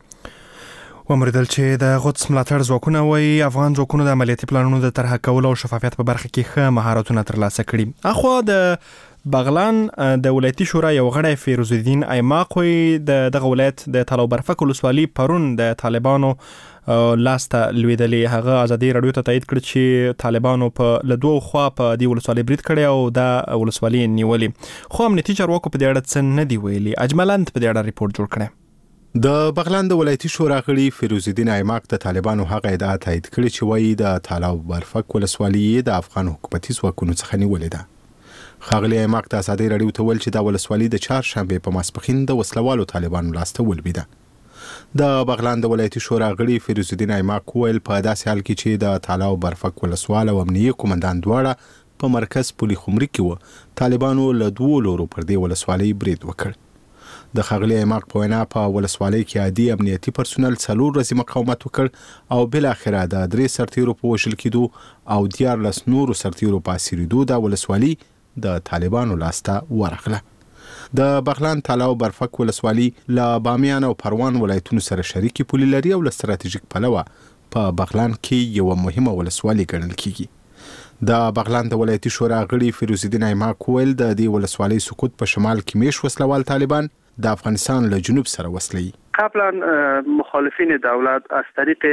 Speaker 1: ومریدل چې د غوڅ ملاتړ ځواکونه وایي افغان ځواکونو د عملیاتي پلانونو د طرح کولو او شفافیت په برخه کې ښه مهارتونه ترلاسه کړي. اخوا د بغلان د ولایتي شورا یو غړی فیروز الدین ایماق وایي د دغه ولایت د تالوبرفک ولسوالي پرون د طالبانو لاسته لوېدلې. هغه ازادي راډیو ته تایید کړ چې طالبانو په له دوو خوا په دې ولسوالۍ برید کړی او دا ولسوالي نیولې، خو امنیتي چارواکو په دې اړه څه نه دي ویلي. اجملند په دې اړه ریپورت جوړ کړی.
Speaker 8: د بغلان د ولایتي شورا غړي فیروز الدین ایماق د طالبانو هغه ادعا تایید کړې چې وایي د تالوبرفک ولسوالي د افغان حکومتي ځواکونو څخه نیولې ده. ښاغلي ایماق د ازادي راډیو ته ویل چې دا ولسوالي د چهارشنبې په ماسپښین د وسلوالو طالبانو لاسته ولوېده. د بغلان د ولایتي شورا غړي فیروز الدین ایماق ویل په داسې حال کې چې د تالوبرفک ولسوال او امنیتي قومندان دواړه په مرکز پولي خمري کې و، طالبانو له دوو لورو پر دې ولسوالۍ برید وکړ. د ښاغلي ایماق په وینا په ولسوالۍ کې عادي امنیتي پرسونل څلور ورځې مقاومت وکړ او بالاخره د درې سرتیرو په وژل کېدو او دیارلس نورو سرتیرو په اسیرېدو دا ولسوالي د طالبانو لاسته ورغله. د بغلان تالوبرفک ولسوالي له بامیان او پروان ولایتونو سره شریکې پولې لري او له ستراتیژیک پلوه په بغلان کې یوه مهمه ولسوالي ګڼل کېږي. د بغلان د ولایتي شورا غړي فیروز الدین ایماق ویل د دې ولسوالۍ سقوط په شمال کې میش وسلوال طالبان د افغانستان له جنوب سره وصلي.
Speaker 3: قبلا مخالفین دولت از طریق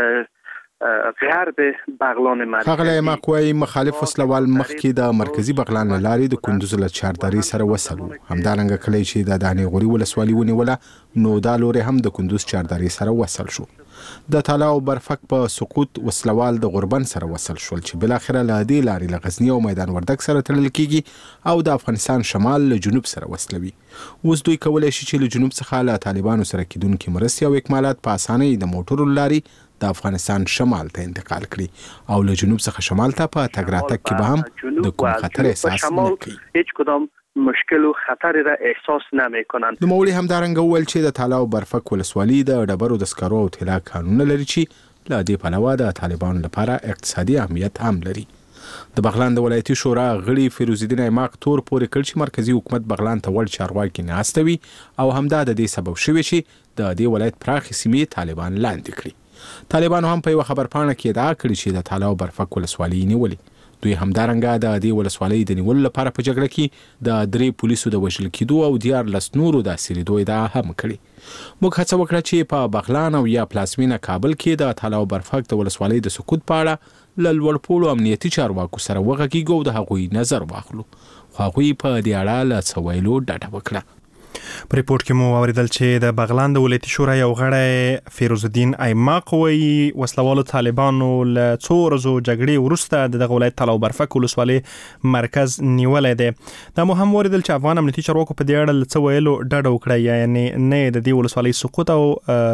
Speaker 3: غرب بغلان مرکزی
Speaker 8: ښاغلی ایماق وایي مخالف وسلوال مخکې د مرکزي بغلان له لارې د کندوز له چهاردارۍ سره وصل وو. همدارنګه کله چې د دانې غوري ولسوالي ونیوله نو دا لورې هم د کندوز چهاردارۍ سره وصل شو. د طلاو برفک په سقوط وسلوال د غربن سره وصل شول چې بل اخر له دې لارې له غزنی او میدان وردګ سره تړل کیږي او د افغانستان شمال له جنوب سره وصلوي. اوس دوی کولای شي چې له جنوب څخه له طالبانو سره کېدونکي مرستې او اکمالات په اسانۍ د موټرو لارې د افغانستان شمال ته انتقال کړي او له جنوب څخه شمال ته په تګ راتګ کې به هم د کوم خطر احساس نه کوي.
Speaker 3: هیڅ کدام مشکل و خطری را احساس نمی کنند.
Speaker 8: نوموړي همدارنګه وویل چې د طلا او برفک ولسوالي د ډبرو د سکرو او طلا کانونه لري چې له دې پلوه د طالبانو لپاره اقتصادي اهمیت هم لري. د بغلان د ولایتي شورا غړي فیروز الدین ایماق تور پورې کړ چې مرکزی حکومت بغلان ته وړ چارواکي ناستوي او همدا د دې سبب شوی چې د دې ولایت پراخې سیمې طالبان لاندې کړي. طالبانو هم په یو خبرپاڼه کې ادعا کړې چې د طلا او برفک ولسوالۍ نیولې. دوی همدارنګه د دې ولسوالۍ د نیولو لپاره په جګړه کې د درې پولیسو د وژل کېدو او دیارلس نورو د اسیرېدو ادعا هم کړې. موږ هڅه وکړه چې په بغلان او یا پلازمینه کابل کې د طلا او برفک د ولسوالۍ د سقوط په اړه له لوړپوړو امنیتي چارواکو سره وغږیږو او د هغوی نظر واخلو، خو هغوی په دې اړه له څه ویلو ډډه وکړه.
Speaker 1: په ریپورت کې مو اوریدل چې د بغلان د ولایتي شورا یو غړی فیروز الدین ایماق وایي وسلوالو طالبانو له څو ورځو جګړې وروسته د دغه ولایت طلا او برفک ولسوالۍ مرکز نیولی دی. دا مو هم اوریدل چې افغان امنیتي چارواکو په دې اړه له څه ویلو ډډه وکړه، یعنی نه د دې ولسوالۍ سقوط او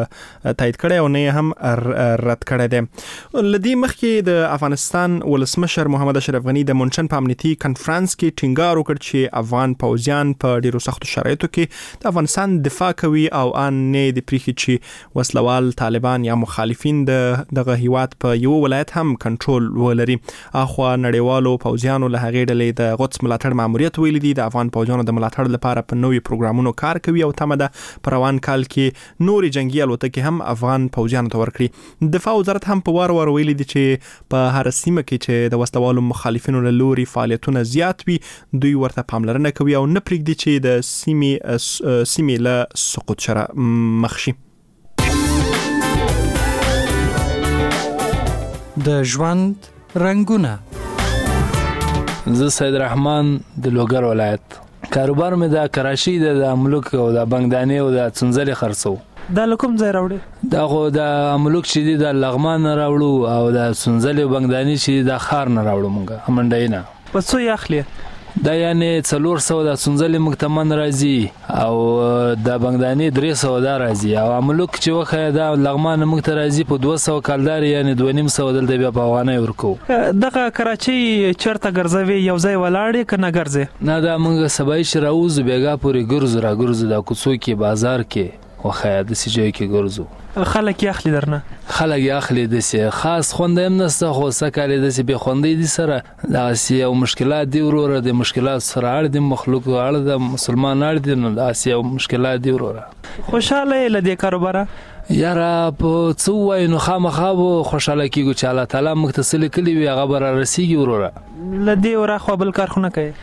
Speaker 1: تایید کړی او نه هم رد کړی دی. له دې مخکې د افغانستان ولسمشر محمد اشرف غني د مونچن په امنیتي کنفرانس کې ټینګار وکړ چې افغان پوځیان په ډیرو سختو شرایطو کې د افغانستان دفاع کوي او ان نه د پریخي چې وسلوال طالبان یا مخالفین د دغه هیواد په یو ولایت هم کنټرول ولري. اخوا نړیوالو پوځیانو له هغې ډلې د قدس ملاتړ ماموریت ویلي دي د افغان پوځیانو د ملاتړ لپاره په نوي پروګرامونو کار کوي او تمه ده په روان کال کې نوري جنگي الوتکې هم افغان پوځیانو ته ورکړي. دفاع وزارت هم په وار وار ویلي دي چې په هر سیمه کې چې د وسلوالو مخالفینو له لوري فعالیتونه زیات وي دوی ورته پاملرنه کوي او نه پرېږدي چې د سیمې سیمې له سقوط سره مخ شي.
Speaker 15: د ژوند رنگونه.
Speaker 16: زه سید رحمان د لوګر ولایت، کاروبار مې د کراچي د املوک او د بنګدانې او د څنځلې خرڅو.
Speaker 15: دا لکم ځای راوړي؟
Speaker 16: دا خو د املوک چې دی د لغمان نه راوړو او د څنځلې او بنګدانې چې د خار نه راوړو مونږه منډی نه.
Speaker 15: په څو یې اخلي؟
Speaker 16: دا یعنی څلور سوه د څنځلې موږ ته من راځي او د بنګدانې درې سوه دا راځي او املوک چې وښیه دا لغمان موږ ته راځي په دوه سوه کالدار یعنی دوه نیم سوه دلته بیا په افغانۍ ورکوو.
Speaker 15: دغه کراچۍ چېرته ګرځوي؟ یو ځای ولاړې که نه ګرځې؟
Speaker 16: نه دا موږ سبایي چې راوځو بیګا پورې ګرځو را ګرځو دا کوڅو کې بازار کې وښیه داسې ځای کې ګرځو.
Speaker 15: خلک یې اخلي درنه؟
Speaker 16: خلک یې اخلي داسې خاص خونده هم نشته خو څه کال یې داسې بې خوندۍ دي سره داسې یو مشکلات دي وروره د مشکلات سره اړ دي مخلوق اړ د مسلمان اړ دي نو داسې یو مشکلات دي وروره.
Speaker 15: خوشحاله یې له دې کاروباره؟
Speaker 16: یاره په څه ووایو نو خامخا به خوشحاله کېږو چې الله تعالی موږ ته څه لیکلي وي هغه به رارسېږي وروره.
Speaker 15: له دې وراخوا بل کار خو نه کوې؟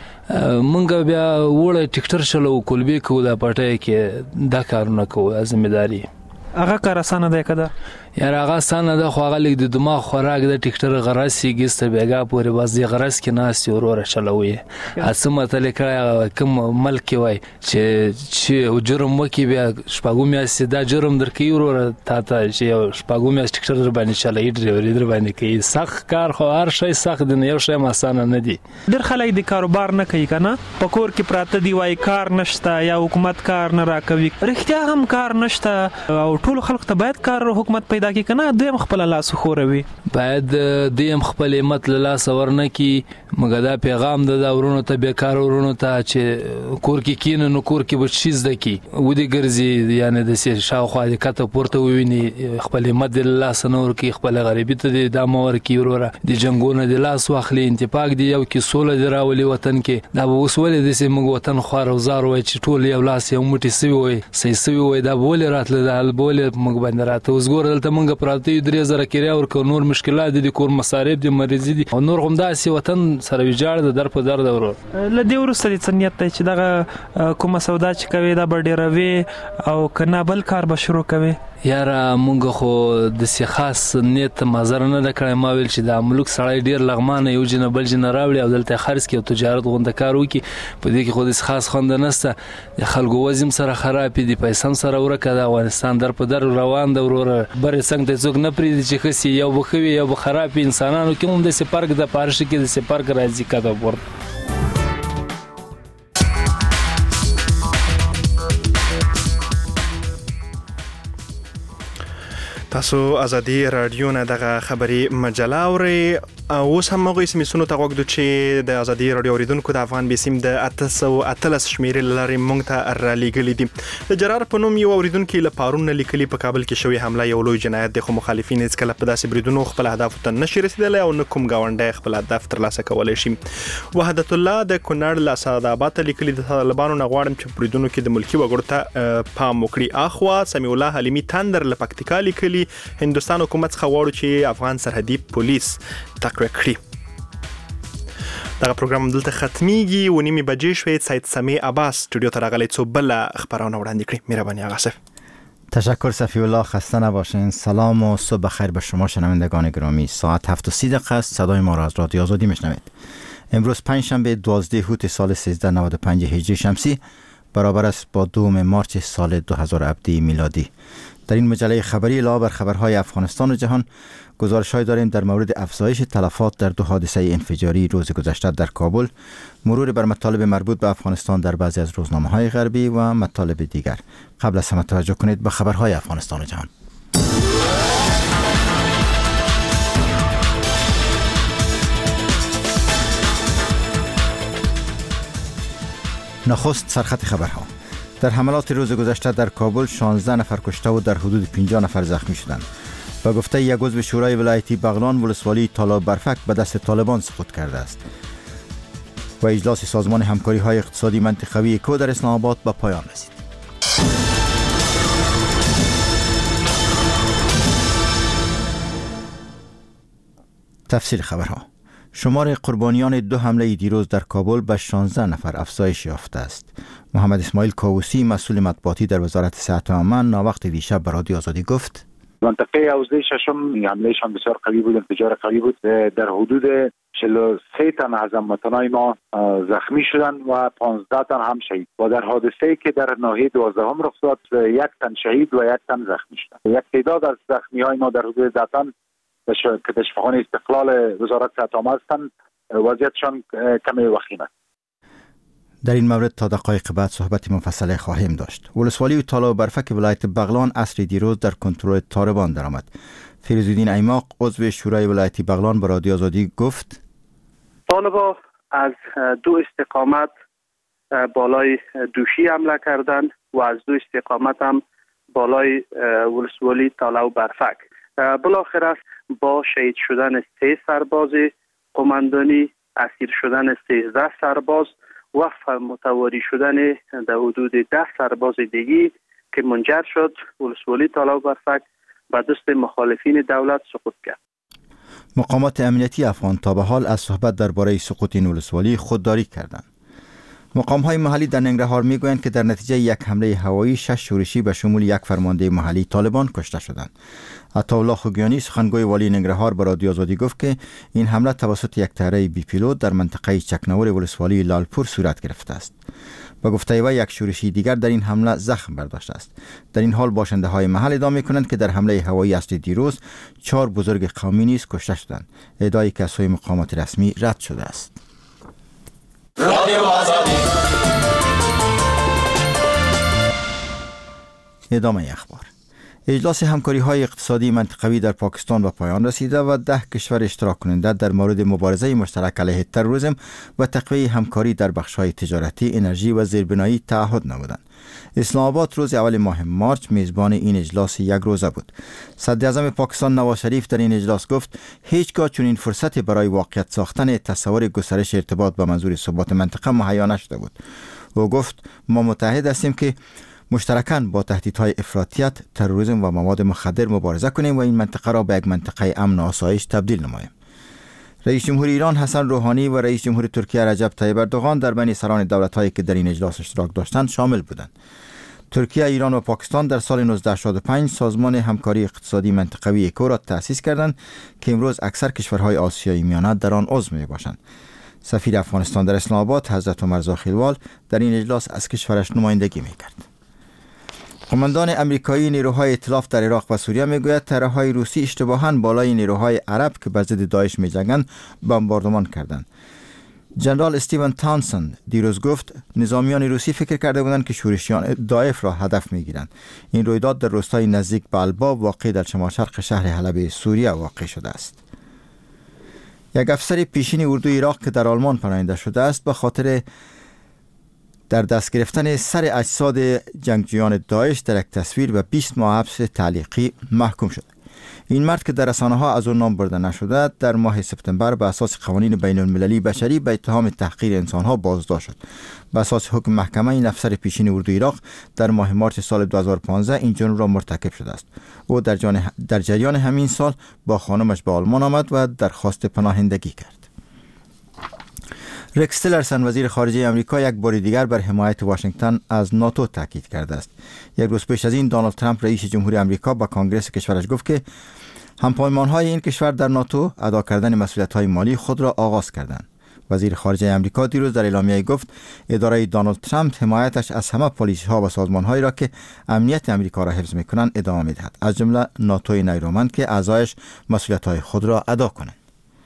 Speaker 16: موږ بیا وړه ټکټر چلوو کولبې کوو دا پټۍ کې دا کارونه کوو ذمهداري.
Speaker 15: هغه کار اسانه دی که ده؟
Speaker 16: یاره هغه اسانه ده خو هغه لږ د دماغ خوراک د ټکټر غرض سي ګیس تر بیګا پورې بس دې غرض کې ناست یې وروره چلوو یې هڅه متل یې کړی کوم ملک کې وای چې چې جرم وکړي بیا شپږو میاشتې دا جرم درکوي وروره تا ته چې یو شپږو میاشت ټکټر در باندې چلوي ډریوري در باندې کوي. سخت کار خو هر شی سخت دی نه یو شی هم اسانه نه دی.
Speaker 15: ډېر خلک د کاروبار نه کوي که نه؟ په کور کې پراته دي وایي کار نشته یا حکومت کار نه راکوي. رښتیا هم کار نشته او ټولو خلکو ته باید کار حکومت پیدا کړي که نه؟ دوی هم خپله لاس خوروي.
Speaker 16: باید دوی هم خپل همت له لاسه ورنه کړي. مګر دا پیغام ده دا ورونو ته بېکاره ورونو ته چې کور کې کښېنه نو کور کې به څه زده کړي ودې ګرځي یعنې داسې شاوخوا دې کته پورته وویني خپل همت دې له لاسه نه ورکړي خپله غریبي ته دې دا مه ورکړي وروره د جنګونو دې لاس واخلي انتفاق دې یو کې سوله دې راولي وطن کې. دا به اوس ولې داسې موږ وطن خوار او زار وایي چې ټول یو لاس یو موټی سوي وایي صحیح سوي وایي دا به ولې راتله دا به ولې موږ باندې راته اوس ګوره دلته موږ پراته یو درې زره کرایه ورکوو نور مشکلات دي د کور مصارف دي مریضي دي او نور همداسې وطن سره ویجاړ د در په در ده ورور.
Speaker 15: له دې وروسته دې څه نیت دی چې دغه کومه سودا چې کوې دا به ډېروې او که نه بل کار به شروع کوې؟
Speaker 16: یاره مونږ خو داسې خاص نیت مازره نه ده کړی. ما ویل چې د ملوک سړی ډېر لغمانه یو جنه بل جنه راوړي او دلته خرڅ کړي او تجارت غونډه کار وکړي په دې کې خو داسې خاص خونده نشته. د خلکو وضع هم سره خراب دي پیسې هم سره ورکه د افغانستان در په در روان ده وروره برې څنګه ته څوک نه پریږدي چې خسي یو بخوي یو بخراب انسانانو کې هم د سپارک د پارش کې د سپارک راځي کده ورته.
Speaker 1: تاسو ازادي رادیو نه دغه خبري مجله اوري اوس هم موږ اسمي سونو ته وګورو چې د ازادي رادیو اوریدونکو د افغان بیسیم د اته سوه اتلس شمیرې لري مونږ ته را لېږلې دي. د جرار په نوم یو اوریدونکو له پارون لیکلي په کابل کې شوی حمله یو لوی جنایت دی، خو مخالفین هیڅ کله په داسې بریدونو خپل اهداف ته نشي رسیدلی او نه کوم گاونډی خپل اهداف ترلاسه کولی شي. وحدت الله د کونړ له اسداباد لیکلي د طالبانو نه غواړم چې بریدونو کې د ملکی وګړو ته پام وکړي. اخوا سمیع الله حلیمی تندر له پکتیکا لیکلي هندستان حکومت څخه غواړو چې افغان سرحدي پولیس تقویه کړي. دغه پروګرام دلته ختميږي و نیمه بجې شوي. سید سمیع عباس استودیو ته راغلی څو بل خبرونه وړاندې کړي. مهرباني آقا صاحب.
Speaker 17: تشکر صفی الله، خسته نباشین. سلام و صبح بخیر به شما شنوندگان گرامی. ساعت هفت و سی دقیقه است. صدای ما را از رادیو آزادی میشنوید. امروز پنجشنبه دوازده اوت سال سیزده نود و پنج هجری شمسی برابر است با دوم مارس سال دو هزار و هفده میلادی. در این مجله خبری علاوه بر خبرهای افغانستان و جهان گزارش‌های داریم در مورد افزایش تلفات در دو حادثه انفجاری روز گذشته در کابل، مرور بر مطالب مربوط به افغانستان در بعضی از روزنامه‌های غربی و مطالب دیگر. قبل از همه توجه کنید به خبرهای افغانستان و جهان. نخست سرخط خبرها. در حملات روز گذشته در کابل شانزده نفر کشته و در حدود پنجاه نفر زخمی شدند. به گفته یک عضو شورای ولایتی بغلان، ولسوالی تالاب برفک به دست طالبان سقوط کرده است و اجلاس سازمان همکاری های اقتصادی منطقوی کو در اسلام آباد به پایان رسید. تفصیل خبرها. شمار قربانیان دو حمله دیروز در کابل به شانزده نفر افزایش یافته است. محمد اسماعیل کاووسی، مسئول مطبوعاتی در وزارت صحت عامه، ناوقت دیشب به رادیو آزادی گفت:
Speaker 2: منطقه حوزه ششم حملهشان بسیار قوی بود، انفجار قوی بود. در حدود چهل و سه تن از هموطنان ما زخمی شدند و پانزده تن هم شهید. و در حادثه‌ای که در ناحیه دوازدهم رخ داد یک تن شهید و یک تن زخمی شدند. یک تعداد از زخمی‌های ما در حدود ده تن که در شفاخانه استقلال وزارت صحت عامه هستند، وضعیتشان کمی وخیم است.
Speaker 17: در این مورد تا دقایق بعد صحبت مفصل خواهیم داشت. ولسوالی تالاب برفک ولایت بغلان عصر دیروز در کنترل طالبان درآمد. فیروزالدین ایماق، عضو شورای ولایتی بغلان، به رادیو آزادی گفت:
Speaker 3: طالبان از دو استقامت بالای دوشی حمله کردند و از دو استقامت هم بالای ولسوالی تالاب برفک. بالاخره با شهید شدن سه سرباز قماندانی، اسیر شدن سیزده سرباز و متواری شدن در حدود ده سرباز دیگی که منجر شد ولسوالی تالاب برفک به دست مخالفین دولت سقوط کرد.
Speaker 17: مقامات امنیتی افغان تا به حال از صحبت درباره سقوط این ولسوالی خودداری کردند. مقام‌های محلی در ننگرهار میگویند که در نتیجه یک حمله هوایی شش شورشی به شمول یک فرمانده محلی طالبان کشته شدند. عطاالله خوگیانی، سخنگوی والی ننگرهار، به رادیو آزادی گفت که این حمله توسط یک طیاره بی پیلوت در منطقه چکنور ولسوالی لالپور صورت گرفته است. به گفته وی یک شورشی دیگر در این حمله زخم برداشته است. در این حال باشنده‌های محل ادعا می‌کنند که در حمله هوایی اصلی دیروز چهار بزرگ قومی نیز کشته شدند، ادعایی که از سوی مقامات رسمی رد شده است. رادیو آزادی. ادامه اخبار. اجلاس همکاری های اقتصادی منطقوی در پاکستان به پایان رسیده و ده کشور اشتراک کننده در مورد مبارزه مشترک علیه تروریسم و تقویت همکاری در بخش‌های تجارتی، انرژی و زیربنایی تعهد نمودند. اسلام آباد روز اول ماه مارس میزبان این اجلاس یک روزه بود. صدر اعظم پاکستان نواز شریف در این اجلاس گفت هیچگاه چنین فرصتی برای واقعیت ساختن تصور گسترش ارتباط با منظور ثبات منطقه مهیا نشده بود. او گفت ما متحد هستیم که مشترکاً با تهدیدهای افراطیت، تروریسم و مواد مخدر مبارزه کنیم و این منطقه را به یک منطقه امن و آسایش تبدیل نماییم. رئیس جمهور ایران حسن روحانی و رئیس جمهور ترکیه رجب طیب اردوغان در بین سران دولت‌هایی که در این اجلاس اشتراک داشتند شامل بودند. ترکیه، ایران و پاکستان در سال نوزده هشتاد و پنج سازمان همکاری اقتصادی منطقوی اکو را تأسیس کردند که امروز اکثر کشورهای آسیای میانه در آن عضو میباشند. سفیر افغانستان در اسلام آباد حضرت عمر زاخیلوال در این اجلاس از کشورش نمایندگی میکرد. قماندان امریکایی نیروهای ائتلاف در عراق و سوریه میگوید طرحهای روسی اشتباهاً بالای نیروهای عرب که بر ضد داعش می‌جنگند بمباردمان کردند. جنرال استیون تاونسند دیروز گفت نظامیان روسی فکر کرده بودند که شورشیان داعش را هدف میگیرند. این رویداد در روستای نزدیک به الباب واقع در شمال شرق شهر حلب سوریه واقع شده است. یک افسر پیشین اردوی عراق که در آلمان پناهنده شده است به خاطر در دست گرفتن سر اجساد جنگجویان داعش در یک تصویر و بیست ماه حبس تعلیقی محکوم شد. این مرد که در رسانه‌ها از آن نام برده نشده در ماه سپتامبر به اساس قوانین بین المللی بشری به اتهام تحقیر انسان‌ها بازداشت شد. به اساس حکم محکمه این افسر پیشین اردوی عراق در ماه مارس سال دو هزار و پانزده این جرم را مرتکب شده است. او در, در جریان همین سال با خانمش به آلمان آمد و درخواست پناهندگی کرد. رکس تیلرسن وزیر خارجه آمریکا یک بار دیگر بر حمایت واشنگتن از ناتو تاکید کرده است. یک روز پیش از این دونالد ترامپ رئیس جمهوری آمریکا با کنگره کشورش گفت که همپیمان‌های این کشور در ناتو ادا کردن مسئولیت‌های مالی خود را آغاز کردند. وزیر خارجه آمریکا دیروز در اعلامیه گفت اداره دونالد ترامپ حمایتش از همه پالیسی‌ها و سازمان‌هایی را که امنیت آمریکا را حفظ می‌کنند ادامه می‌دهد، از جمله ناتوی نیرومند که اعضایش مسئولیت‌های خود را ادا کنند.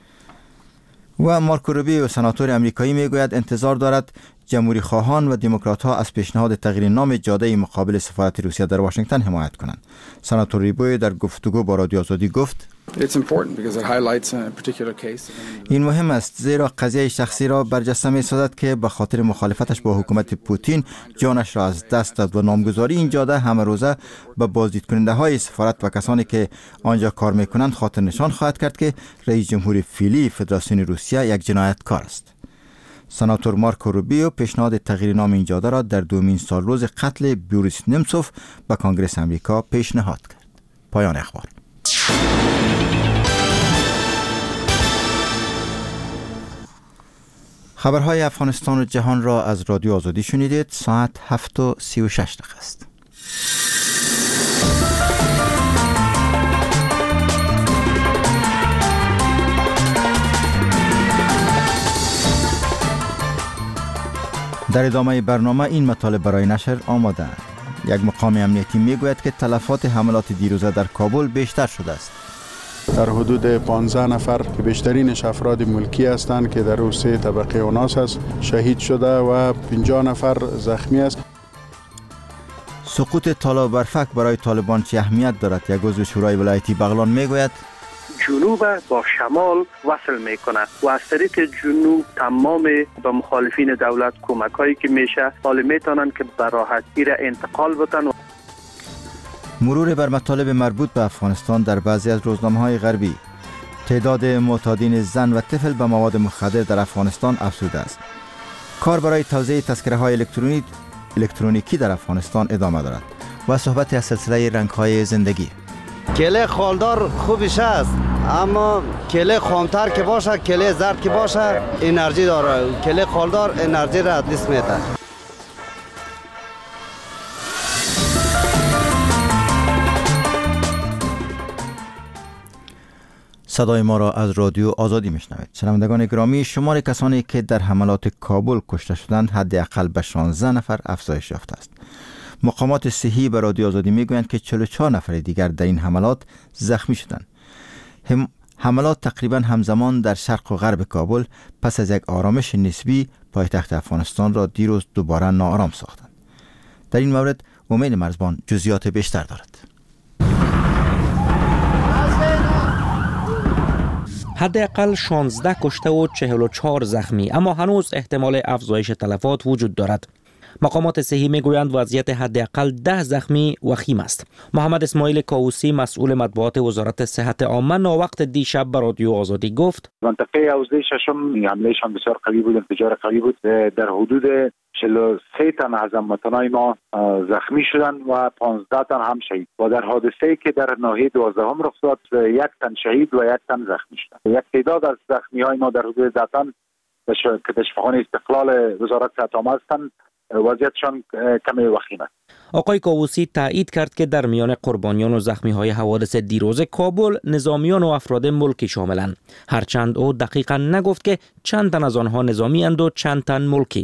Speaker 17: و مارکو روبیو سناتور آمریکایی میگوید انتظار دارد جمهوری خواهان و دموکرات ها از پیشنهاد تغییر نام جاده مقابل سفارت روسیه در واشنگتن حمایت کنند. سناتور روبیو در گفتگو با رادیو آزادی گفت این مهم است زیرا قضیه شخصی را برجسته می سازد که به خاطر مخالفتش با حکومت پوتین جانش را از دست داد و نامگذاری این جاده همه روزه به بازدید کننده های سفارت و کسانی که آنجا کار می کنند خاطر نشان خواهد کرد که رئیس جمهور فعلی فدراسیون روسیه یک جنایتکار است. سناتور مارکو روبیو پیشنهاد تغییر نام این جاده را در دومین سال روز قتل بوریس نمسوف به کنگره آمریکا پیشنهاد کرد. پایان اخبار. خبرهای افغانستان و جهان را از رادیو آزادی شنیدید. ساعت هفت و سی و شش دقیقه است. در ادامه برنامه این مطالب برای نشر آماده است. یک مقام امنیتی میگوید که تلفات حملات دیروزه در کابل بیشتر شده است.
Speaker 5: در حدود پانزده نفر که بیشترینش افراد ملکی هستند که در او سه طبقه اوناس است شهید شده و پنجاه نفر زخمی است.
Speaker 17: سقوط تالا برفک برای طالبان چه اهمیت دارد؟ یک عضو شورای ولایتی بغلان میگوید
Speaker 3: جنوب با شمال وصل میکنه و از طریق جنوب تمام به مخالفین دولت کمک هایی که میشه حال میتونن که به راحتی را انتقال بدن.
Speaker 17: مرور بر مطالب مربوط به افغانستان در بعضی از روزنامه‌های غربی. تعداد معتادین زن و طفل به مواد مخدر در افغانستان افزوده است. کار برای توزیع تذکره‌های الکترونیک الکترونیکی در افغانستان ادامه دارد. و صحبت از سلسله رنگ‌های زندگی.
Speaker 18: کله خالدار خوبش است، اما کله خامتر که باشه، کله زرد که باشه انرژی داره. کله خالدار انرژی را از دست میده.
Speaker 17: صدای ما را از رادیو آزادی میشنوید. شنوندگان گرامی، شمار کسانی که در حملات کابل کشته شدند حداقل به شانزده نفر افزایش یافته است. مقامات صحی به رادیو آزادی میگویند که چهل و چهار نفر دیگر در این حملات زخمی شدند. هم حملات تقریبا همزمان در شرق و غرب کابل پس از یک آرامش نسبی پایتخت افغانستان را دیروز دوباره ناآرام ساختند. در این مورد امید مرزبان جزئیات بیشتر دارد.
Speaker 19: حداقل شانزده کشته و چهل و چهار زخمی، اما هنوز احتمال افزایش تلفات وجود دارد. مقامات صحی میگویند وضعیت حداقل ده زخمی وخیم است. محمد اسماعیل کاووسی مسئول مطبوعات وزارت صحت عامه ناوقت دیشب به رادیو آزادی گفت
Speaker 2: منطقه حوزه ششم حملهشان بسیار قوی بود، انفجار قوی بود. در حدود چهل و سه تن از هموطنان ما زخمی شدند و پانزده تن هم شهید. و در حادثه‌ای که در ناحیه دوازدهم رخ داد یک تن شهید و یک تن زخمی شدند. یک تعداد از زخمی‌های ما در حدود ده تن که در شفاخانه استقلال وزارت صحت عامه هستند، وضعیتشان کمی وخیم است.
Speaker 19: آقای کاووسی تایید کرد که در میان قربانیان و زخمی‌های حوادث دیروز کابل نظامیان و افراد ملکی شاملند، هرچند او دقیقاً نگفت که چند تن از آنها نظامی اند و چند تن ملکی.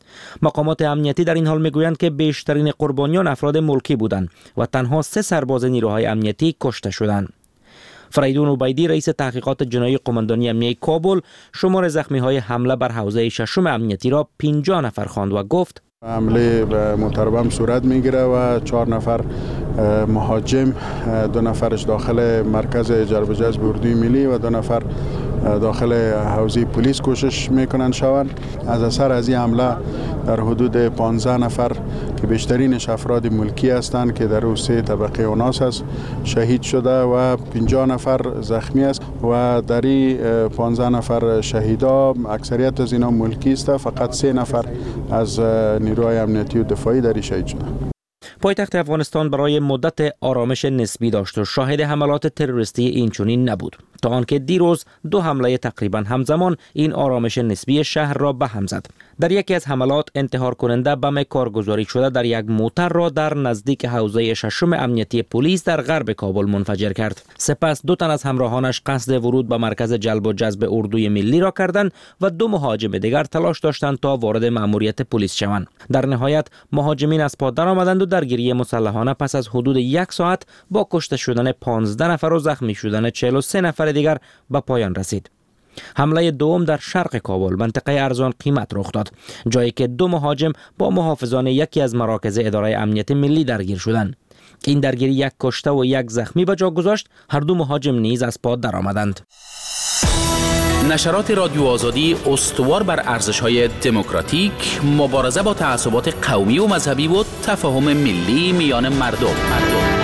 Speaker 19: مقامات امنیتی در این حال میگویند که بیشترین قربانیان افراد ملکی بودند و تنها سه سرباز نیروهای امنیتی کشته شدند. فریدون عبیدی رئیس تحقیقات جنایی قماندانی امنیتی کابل شمار زخمی‌های حمله بر حوزه ششم امنیتی را پنجاه نفر خواند و گفت
Speaker 5: حمله متربم صورت میگیره و چهار نفر مهاجم، دو نفرش داخل مرکز جلب و جذب اردوی ملی و دو نفر داخل حوزه پلیس کوشش میکنن شوند. از اثر از این حمله در حدود پانزده نفر که بیشترینش افراد ملکی هستند که در او سه طبقه اوناس است شهید شده و پنجاه نفر زخمی است و در این پانزده نفر شهیدا اکثریت از اینا ملکی است، فقط سه نفر از نیروهای امنیتی و دفاعی در این شهید شده.
Speaker 19: پایتخت افغانستان برای مدت آرامش نسبی داشت و شاهد حملات تروریستی اینچنین نبود تا آنکه دیروز دو حمله تقریبا همزمان این آرامش نسبی شهر را به هم زد. در یکی از حملات انتحار کننده بم کارگزاری شده در یک موتر را در نزدیک حوزه ششم امنیتی پلیس در غرب کابل منفجر کرد. سپس دو تن از همراهانش قصد ورود به مرکز جلب و جذب اردوی ملی را کردند و دو مهاجم دیگر تلاش داشتند تا وارد مأموریت پلیس شوند. در نهایت مهاجمین از پا درآمدند و درگیری مسلحانه پس از حدود یک ساعت با کشته شدن پانزده نفر و زخمی شدن چهل و سه نفر دیگر به پایان رسید. حمله دوم در شرق کابل منطقه ارزان قیمت رخ داد، جایی که دو مهاجم با محافظان یکی از مراکز اداره امنیت ملی درگیر شدند. این درگیری یک کشته و یک زخمی به جا گذاشت. هر دو مهاجم نیز از پا درآمدند.
Speaker 20: نشرات رادیو آزادی استوار بر ارزش‌های دموکراتیک، مبارزه با تعصبات قومی و مذهبی و تفاهم ملی میان مردم. مردم.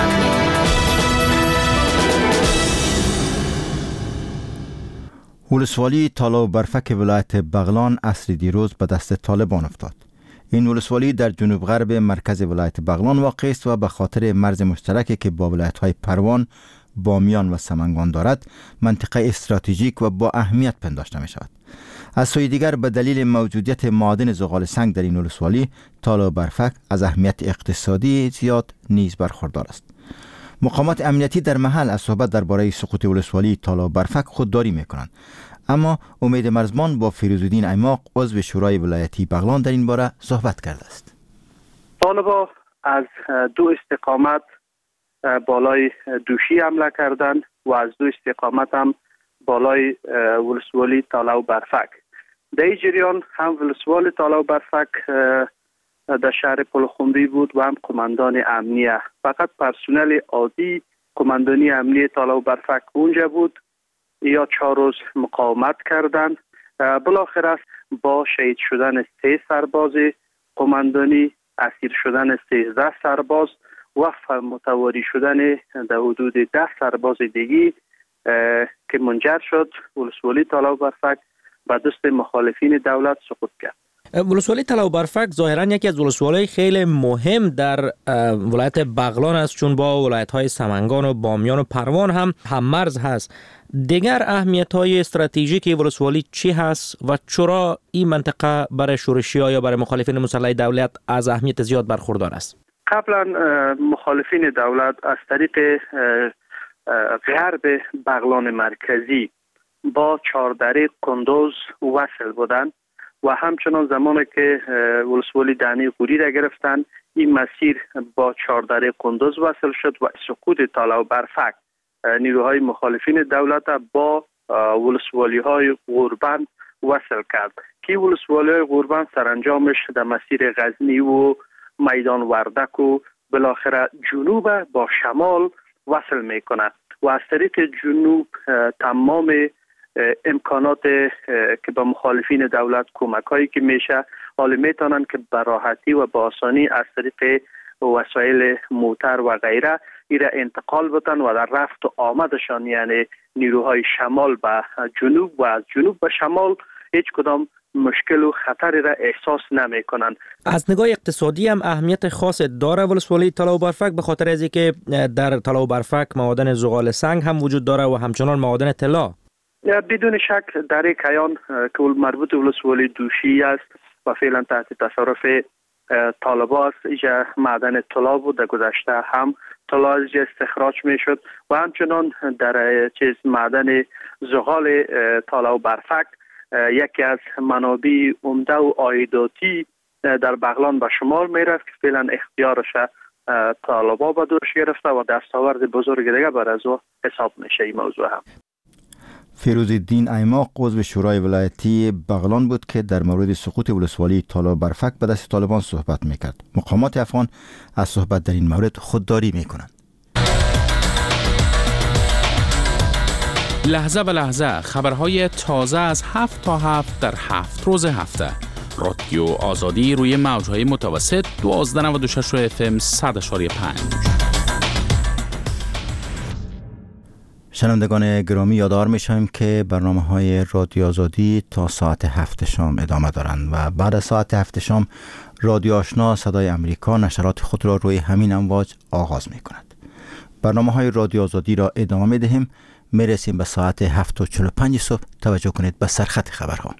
Speaker 17: ولسوالی تالا و برفک ولایت بغلان عصر دیروز به دست طالبان افتاد. این ولسوالی در جنوب غرب مرکز ولایت بغلان واقع است و به خاطر مرز مشترکی که با ولایت‌های پروان، بامیان و سمنگان دارد، منطقه استراتژیک و با اهمیت پنداشته می شود. از سوی دیگر به دلیل موجودیت معادن زغال سنگ در این ولسوالی، تالا و برفک از اهمیت اقتصادی زیاد نیز برخوردار است. مقامات امنیتی در محل از صحبت درباره سقوط ولسوالی تالا و برفک خودداری می کنند. اما امید مرزمان با فیروزالدین ایماق عضو شورای ولایتی بغلان در این باره صحبت کرده است.
Speaker 3: طالبان از دو استقامت بالای دوشی حمله کردند و از دو استقامت هم بالای ولسوالی تالا و برفک. در این جریان هم ولسوالی تالا و برفک در شهر پلخمبی بود و هم قماندان امنیه. فقط پرسنل عادی قماندانی امنیه تالا و برفک اونجا بود. یا چهار روز مقاومت کردند. بالاخره با شهید شدن سه سرباز قماندانی، اسیر شدن سیزده سرباز و متواری شدن در حدود ده سرباز دیگی که منجر شد ولسوالی تالا و برفک به دست مخالفین دولت سقوط کرد.
Speaker 19: ولسوالی تالا و برفک ظاهرا یکی از ولسوالی‌های خیلی مهم در ولایت بغلان است، چون با ولایت‌های سمنگان و بامیان و پروان هم هم‌مرز هست. دیگر اهمیت‌های استراتژیک ولسوالی چی هست و چرا این منطقه برای شورشی‌ها یا برای مخالفین مسلح دولت از اهمیت زیاد برخوردار است؟
Speaker 3: قبلا مخالفین دولت از طریق غرب بغلان مرکزی با چهاردره قندوز وصل بودند و همچنان زمانی که ولسوالی دهنه غوری را گرفتند، این مسیر با چهاردره قندوز وصل شد و سقوط تالا و برفک نیروهای مخالفین دولت با ولسوالی های غوربند وصل کرد که ولسوالی های غوربند سرانجامش در مسیر غزنی و میدان وردک و بالاخره جنوب با شمال وصل می کند و از طریق جنوب تمام امکانات که به مخالفین دولت کمک هایی که میشه حالا میتونن که به راحتی و با آسانی از طریق وسایل موتر و غیره ایره انتقال بتن و در رفت و آمدشان، یعنی نیروهای شمال به جنوب و از جنوب به شمال هیچ کدام مشکل و خطری را احساس نمی کنند.
Speaker 19: از نگاه اقتصادی هم اهمیت خاص داره ولسوالی تالا و برفک، به خاطر از اینکه در تالا و برفک معادن زغال سنگ هم وجود داره و همچنان معادن طلا.
Speaker 3: بدون شک در یک کیان که مربوط به ولسوالی دوشی است و فعلا تحت تصرف طالبان است، اینجا معدن طلا بود، در گذشته هم طلا از استخراج می شد و همچنان در چیز معدن زغال تالا و برفک یکی از منابع عمده و عایداتی در بغلان به شمار میرفت که فعلا اختیارش طالبا به دوش گرفته و دستاورد بزرگ دیگه بر از او حساب میشه این موضوع هم.
Speaker 17: فیروزالدین ایماق عضو شورای ولایتی بغلان بود که در مورد سقوط ولسوالی تالا برفک به دست طالبان صحبت میکرد. مقامات افغان از صحبت در این مورد خودداری میکنند.
Speaker 20: لحظه به لحظه خبرهای تازه از هفت تا هفت در هفت روز هفته. رادیو آزادی روی موجهای متوسط دوازده نود و شش اف ام صد اشاری پنج.
Speaker 17: شنوندگان گرامی یادآور میشیم که برنامه های رادیو آزادی تا ساعت هفت شام ادامه دارند و بعد از ساعت هفت شام رادیو آشنا صدای امریکا نشرات خود را روی همین امواج آغاز می کند. برنامه های رادیو آزادی را ادامه می دهیم. می رسیم به ساعت هفت و چهل و پنج صبح. توجه کنید به سرخط خبرها.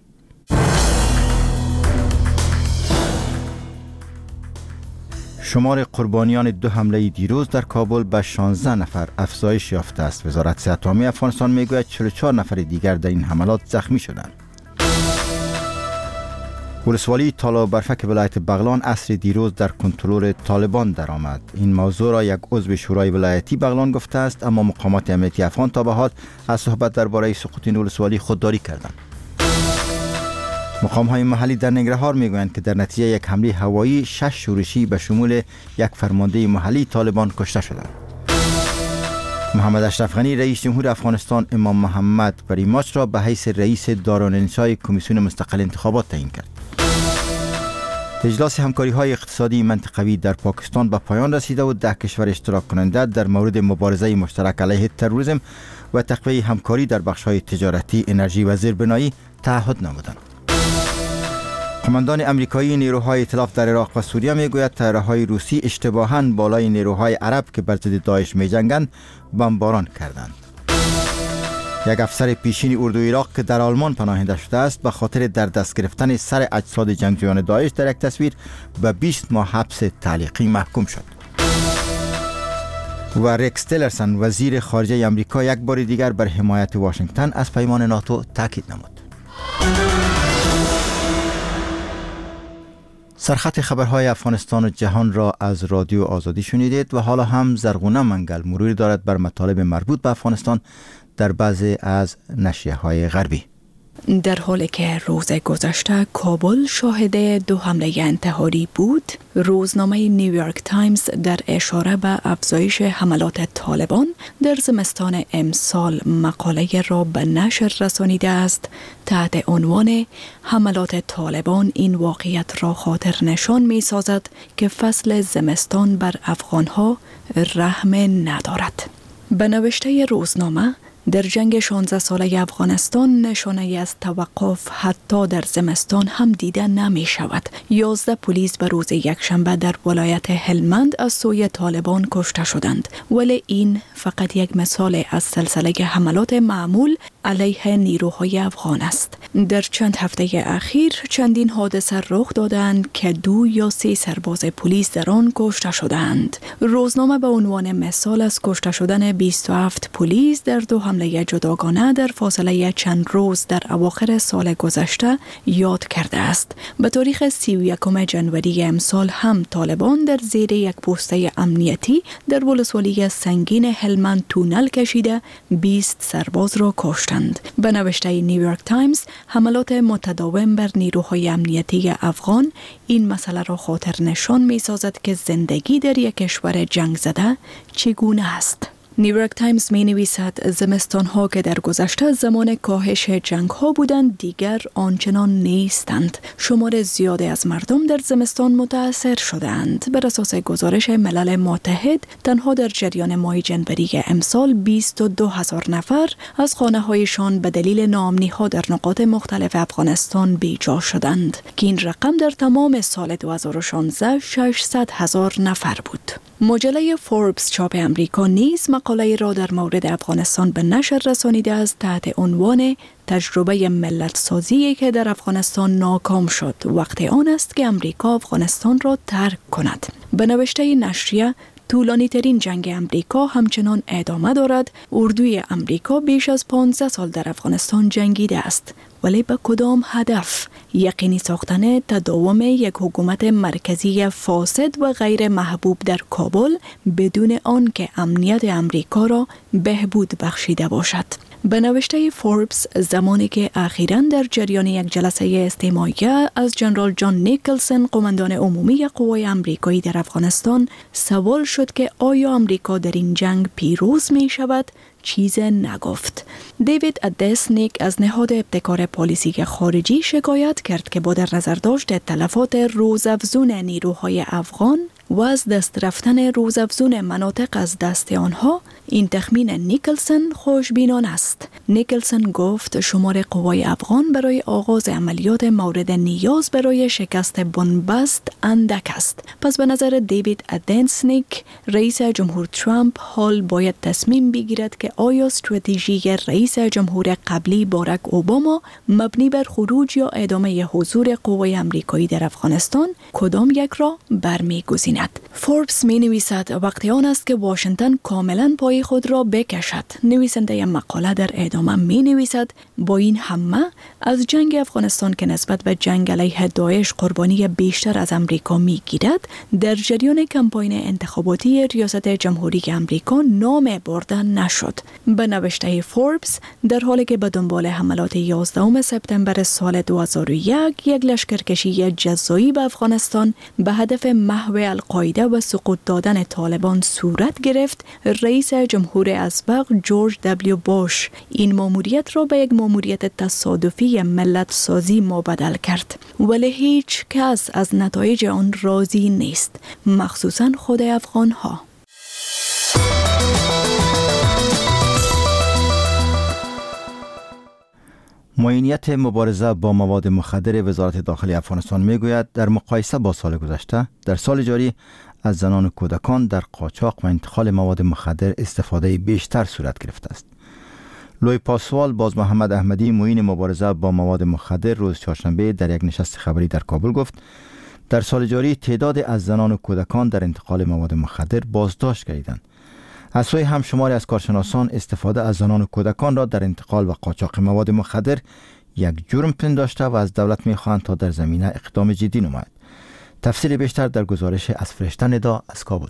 Speaker 17: شمار قربانیان دو حمله دیروز در کابل به شانزده نفر افزایش یافته است. وزارت صحت عامه افغانستان میگوید چهل و چهار نفر دیگر در این حملات زخمی شدند. ولسوالی تالا برفک ولایت بغلان عصر دیروز در کنترل طالبان درآمد. این موضوع را یک عضو شورای ولایتی بغلان گفته است، اما مقامات امنیتی افغان تا به حال از صحبت درباره سقوط این ولسوالی خودداری کردند. مقام‌های محلی در ننگرهار میگویند که در نتیجه یک حمله هوایی شش شورشی به شمول یک فرمانده محلی طالبان کشته شدند. محمد اشرف غنی رئیس جمهور افغانستان امام محمد پریماچ را به حیث رئیس دارالانشای کمیسیون مستقل انتخابات تعیین کرد. اجلاس همکاری‌های اقتصادی منطقوی در پاکستان به پایان رسیده و ده کشور اشتراک کننده در مورد مبارزه مشترک علیه تروریسم و تقویت همکاری در بخش‌های تجارتی، انرژی و زیربنایی تعهد نمودند. قماندان امریکایی نیروهای ائتلاف در عراق و سوریه میگوید طیاره‌های روسی اشتباهاً بالای نیروهای عرب که بر ضد داعش می‌جنگند بمباران کردند. یک افسر پیشین اردوی عراق که در آلمان پناهنده شده است به خاطر در دست گرفتن سر اجساد جنگجویان داعش در یک تصویر به بیست ماه حبس تعلیقی محکوم شد. و ریکس تیلرسن وزیر خارجه آمریکا یک بار دیگر بر حمایت واشنگتن از پیمان ناتو تاکید نمود. سرخط خبرهای افغانستان و جهان را از رادیو آزادی شنیدید و حالا هم زرغونه منگل مروری دارد بر مطالب مربوط به افغانستان در بعضی از نشریه‌های غربی.
Speaker 21: در حالی که روز گذشته کابل شاهد دو حمله انتحاری بود، روزنامه نیویورک تایمز در اشاره به افزایش حملات طالبان در زمستان امسال مقاله را به نشر رسانیده است تحت عنوان حملات طالبان این واقعیت را خاطر نشان می سازد که فصل زمستان بر افغانها رحم ندارد. به نوشته روزنامه، در جنگ شانزده ساله افغانستان نشانه از توقف حتی در زمستان هم دیده نمی شود. یازده پلیس به روز یکشنبه در ولایت هلمند از سوی طالبان کشته شدند، ولی این فقط یک مثال از سلسله حملات معمول علیه نیروهای افغان است. در چند هفته اخیر چندین حادثه رخ دادند که دو یا سه سرباز پلیس در آن کشته شدند. روزنامه به عنوان مثال از کشته شدن بیست و هفت پلیس در دو حمله جداگانه در فاصله چند روز در اواخر سال گذشته یاد کرده است. به تاریخ سی و یکم ژانویه امسال هم طالبان در زیر یک پوسته امنیتی در ولسوالی سنگین هلمند تونل کشیده بیست سرباز را کشتند. به نوشته نیویورک تایمز، حملات متداوم بر نیروهای امنیتی افغان این مسئله را خاطر نشان می سازد که زندگی در یک کشور جنگ زده چگونه است. نیویورک تایمز می نویسد زمستان ها که در گذشته زمان کاهش جنگ ها بودند دیگر آنچنان نیستند. شمار زیادی از مردم در زمستان متاثر شدند. بر اساس گزارش ملل متحد تنها در جریان ماه ژانویه امسال بیست و دو هزار نفر از خانه هایشان به دلیل ناامنی ها در نقاط مختلف افغانستان بیجا شدند که این رقم در تمام سال دو هزار و شانزده ششصد هزار نفر بود. مجله فوربس چاپ امریکا نیز مقاله را در مورد افغانستان به نشر رسانیده است تحت عنوان تجربه ملت سازی که در افغانستان ناکام شد. وقت آن است که امریکا افغانستان را ترک کند. به نوشته نشریه، طولانی ترین جنگ امریکا همچنان ادامه دارد. اردوی امریکا بیش از پانزده سال در افغانستان جنگیده است، ولی به کدام هدف؟ یقینی ساختن تداوم یک حکومت مرکزی فاسد و غیر محبوب در کابل بدون آنکه امنیت امریکا را بهبود بخشیده باشد. به نوشته فوربس، زمانی که اخیراً در جریان یک جلسه استماعیه از جنرال جان نیکلسون، قماندان عمومی قوای امریکایی در افغانستان، سوال شد که آیا امریکا در این جنگ پیروز می شود، چیز نگفت. دیوید ادسنیک از نهاد ابتکار پالیسی خارجی شکایت کرد که با در نظر داشت تلفات روزافزون نیروهای افغان و از دست رفتن روزافزون مناطق از دست آنها، این تخمین نیکلسون خوشبینانه است. نیکلسون گفت شمار قوای افغان برای آغاز عملیات مورد نیاز برای شکست بنبست اندک است. پس به نظر دیوید ادنسنیک، رئیس جمهور ترامپ حال باید تصمیم بگیرد که آیا استراتژی رئیس جمهور قبلی باراک اوباما مبنی بر خروج یا ادامه حضور قوای امریکایی در افغانستان کدام یک را برمیگزیند. فوربس می نویسد وقتی آن است که واشنگتن کاملا پای خود را بکشد. نویسنده مقاله در ادامه می نویسد با این همه از جنگ افغانستان که نسبت به جنگ علیه داعش قربانی بیشتر از امریکا می گیرد، در جریان کمپاین انتخاباتی ریاست جمهوری امریکا نام برده نشد. به نوشته فوربس، در حالی که به دنبال حملات یازدهم سپتامبر سال دو هزار و یک یک لشکرکشی جزایی به افغانستان به هدف محو القاعده و سقوط دادن طالبان صورت گرفت، رئیس جمهور اسبق جورج دبلیو بوش این ماموریت را به یک ماموریت تصادفی ملت سازی مبدل کرد، ولی هیچ کس از نتایج آن راضی نیست، مخصوصاً خود افغان ها.
Speaker 17: معینیت مبارزه با مواد مخدر وزارت داخلی افغانستان میگوید در مقایسه با سال گذشته در سال جاری از زنان و کودکان در قاچاق و انتقال مواد مخدر استفاده بیشتر صورت گرفته است. لوی پاسوال باز محمد احمدی، معین مبارزه با مواد مخدر، روز چهارشنبه در یک نشست خبری در کابل گفت در سال جاری تعداد از زنان و کودکان در انتقال مواد مخدر بازداشت گردیدند. از سوی هم شماری از کارشناسان استفاده از زنان و کودکان را در انتقال و قاچاق مواد مخدر یک جرم پنداشته و از دولت می‌خواهند تا در زمینه اقدام جدی نماید. تفصیل بیشتر در گزارش از فرشته ندا از کابل.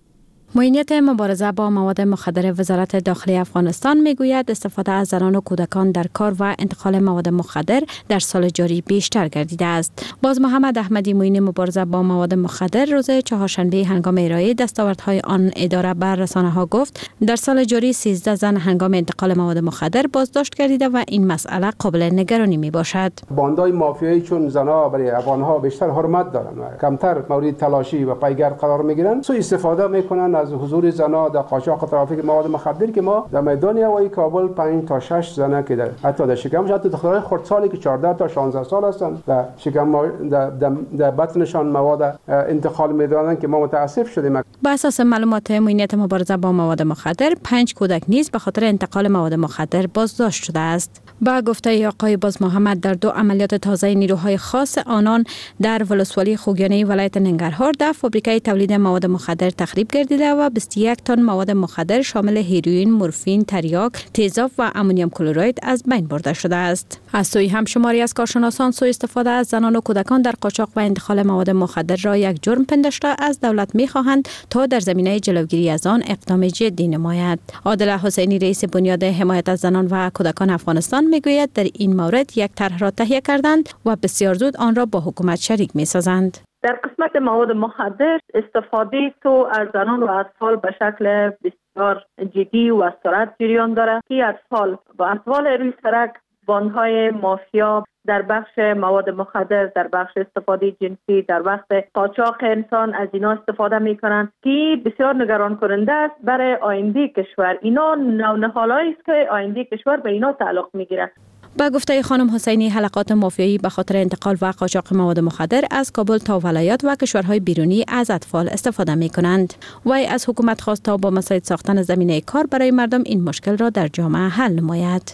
Speaker 4: معینیت مبارزه با مواد مخدر وزارت داخلی افغانستان میگوید استفاده از زنان و کودکان در کار و انتقال مواد مخدر در سال جاری بیشتر گردیده است. باز محمد احمدی، معین مبارزه با مواد مخدر، روز چهارشنبه هنگام ارائه دستاوردهای آن اداره بر رسانه‌ها گفت در سال جاری سیزده زن هنگام انتقال مواد مخدر بازداشت گردیده و این مسئله قابل نگرانی می باشد.
Speaker 22: باندهای مافیایی چون زنها برای افغانها بیشتر حرمت دارند و کمتر مورد تلاشی و پایگرد قرار میگیرند، سوء استفاده میکنند از حضور زنها در قاچاق ترافیک مواد مخدر که ما در میدان هوایی کابل پنج تا شش زنه که در حتی در شکمش، حتی دخترای خردسالی که چهارده تا شانزده سال هستند در شکم در, در, در بطنشان مواد انتقال می‌دادند که ما متاسف شدیم.
Speaker 4: با اساس معلومات معینیت مبارزه با مواد مخدر، پنج کودک نیز به خاطر انتقال مواد مخدر بازداشت شده است. با گفته آقای باز محمد، در دو عملیات تازه نیروهای خاص آنان در ولسوالی خوگیانی ولایت ننگرهار در فابریکه تولید مواد مخدر تخریب گردیده و بیست و یک تن مواد مخدر شامل هیروئین، مورفین، تریاک، تیزاب و امونیوم کلراید از بین برده شده است. از سوی هم شماری از کارشناسان سوء استفاده از زنان و کودکان در قاچاق و انتقال مواد مخدر را یک جرم پنداشته از دولت می‌خواهند تا در زمینه جلوگیری از آن اقدام جدی نماید. عادل حسینی، رئیس بنیاد حمایت از زنان و کودکان افغانستان، میگوید در این مورد یک طرح را تهیه کردند و بسیار زود آن را با حکومت شریک می‌سازند.
Speaker 23: در قسمت مواد مخدر استفاده تو از زنان و اطفال به شکل بسیار جدی و سرعت جریان داره که اطفال با اطفال روی سرک، باندهای مافیا در بخش مواد مخدر، در بخش استفاده جنسی، در وقت قاچاق انسان از اینا استفاده میکنن که بسیار نگران کننده است برای آینده کشور. اینا نونهالایی است که آینده کشور به اینا تعلق میگیره.
Speaker 4: با گفته خانم حسینی، حلقات مافیایی به خاطر انتقال و قاچاق مواد مخدر از کابل تا ولایات و کشورهای بیرونی از اطفال استفاده می کنند. وی از حکومت خواست تا با مساعد ساختن زمینه کار برای مردم این مشکل را در جامعه حل نماید.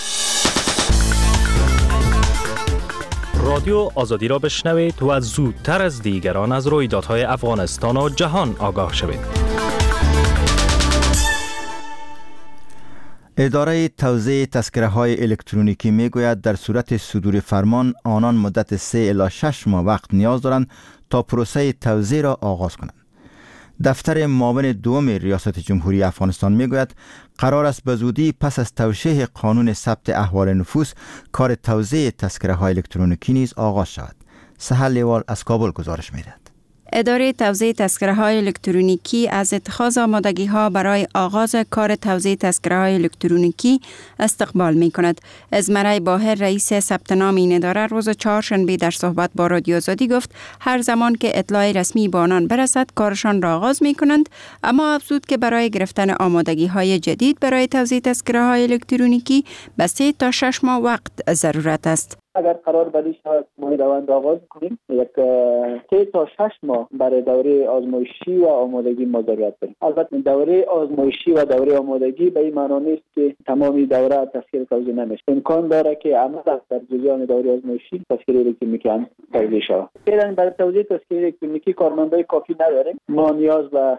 Speaker 24: رادیو آزادی را بشنوید و زودتر از دیگران از رویدادهای افغانستان و جهان آگاه شوید.
Speaker 17: اداره توزیع تذکره های الکترونیکی می گوید در صورت صدور فرمان آنان مدت سه الی شش ماه وقت نیاز دارند تا پروسه توزیع را آغاز کنند. دفتر معاون دوم ریاست جمهوری افغانستان می گوید قرار است به زودی پس از توشیح قانون ثبت احوال نفوس کار توزیع تذکره های الکترونیکی نیز آغاز شود. سهل لیوال از کابل گزارش می دهد.
Speaker 6: اداره توزیع تذکره های الکترونیکی از اتخاذ آمادگی ها برای آغاز کار توزیع تذکره های الکترونیکی استقبال می کند. ازمرای باهر رئیس ثبت نام این اداره روز چهارشنبه در صحبت با رادیو آزادی گفت هر زمان که اطلاع رسمی به آنان برسد کارشان را آغاز می کنند، اما افزود که برای گرفتن آمادگی های جدید برای توزیع تذکره های الکترونیکی به سه تا شش ماه وقت ضرورت است.
Speaker 7: اگر قرار بدی شود ما روند آغاز کنیم، یک سه تا شش ماه برای دوره آزمایشی و آمادگی ما ضرورت داریم. البته دوره آزمایشی و دوره آمادگی به این معنی نیست که تمامی دوره تسکیر توزیع نمیشه. امکان داره که عملا در جریان دوره آزمایشی تسکیر الکترونیکی هم توزیع شود. فعلا برای توزیع تسکیر الکترونیکی کارمندای کافی نداریم. ما نیاز به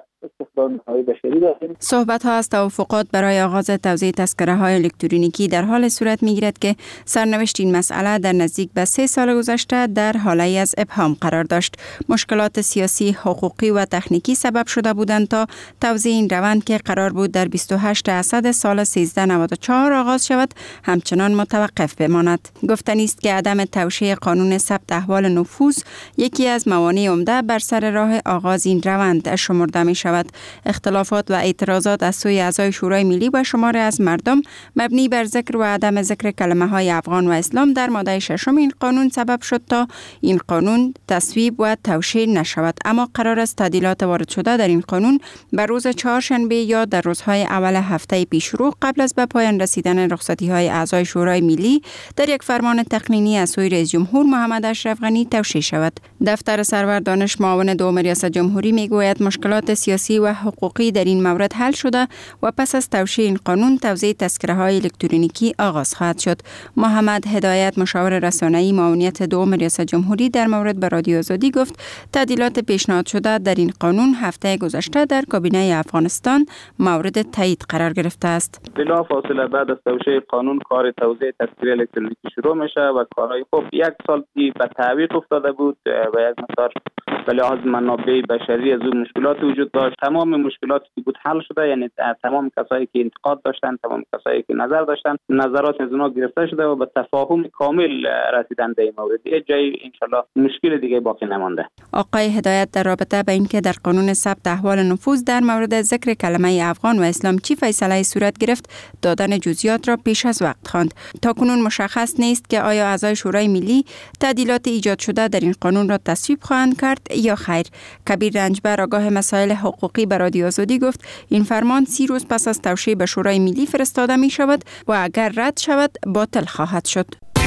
Speaker 6: صحبت ها از توافقات برای آغاز توزیع تذکره های الکترونیکی در حال صورت می گیرد که سرنوشت این مسئله در نزدیک به سه سال گذشته در حاله از ابهام قرار داشت. مشکلات سیاسی، حقوقی و تکنیکی سبب شده بودند تا توزیع این روند که قرار بود در بیست و هشت اسد سال سیزده نود و چهار آغاز شود همچنان متوقف بماند. گفتنی است که عدم توشیح قانون ثبت احوال نفوس یکی از موانع عمده بر سر راه آغاز این روند شمرده می شود. اختلافات و اعتراضات از سوی اعضای شورای ملی و شمار از مردم مبنی بر ذکر و عدم ذکر کلمه های افغان و اسلام در ماده ششم این قانون سبب شد تا این قانون تصویب و توشیح نشود. اما قرار است تعدیلات وارد شده در این قانون بر روز چهارشنبه یا در روزهای اول هفته پیشرو قبل از به پایان رسیدن رخصتی های اعضای شورای ملی در یک فرمان تقنینی از سوی رئیس جمهور محمد اشرف غنی توشیح شود. دفتر سرور دانش معاون دوم ریاست جمهوری میگوید مشکلات سیاسی و حقوقی در این مورد حل شده و پس از توشیح این قانون توزیع تذکره های الکترونیکی آغاز خواهد شد. محمد هدایت مشاور رسانه‌ای معاونیت دوم ریاست جمهوری در مورد به رادیو آزادی گفت تعدیلات پیشنهاد شده در این قانون هفته گذشته در کابینه افغانستان مورد تایید قرار گرفته است.
Speaker 10: بلا فاصله بعد از توشیح قانون کار توزیع تذکره الکترونیکی شروع میشه و کارهای خوب یک سال به تعویق افتاده بود و یک مقدار به لحاظ منابع بشری از اون مشکلات وجود داشت. تمام مشکلاتی که بود حل شده، یعنی تمام کسایی که انتقاد داشتن، تمام کسایی که نظر داشتن، نظرات از اونها گرفته شده و به تفاهم کامل رسیدن به این مورد. یه جایی انشالله مشکل دیگه باقی نمانده.
Speaker 6: آقای هدایت در رابطه به اینکه در قانون ثبت احوال نفوس در مورد ذکر کلمه افغان و اسلام چی فیصله صورت گرفت دادن جزئیات را پیش از وقت خواند. تاکنون مشخص نیست که آیا اعضای شورای ملی تعدیلات ایجاد شده در این قانون را تصویب خواهند کرد یا خیر. کبیر رنجبر آگاه مسائل حقوقی به رادیو آزادی گفت این فرمان سی روز پس از توشیح به شورای ملی فرستاده می شود و اگر رد شود باطل خواهد شد.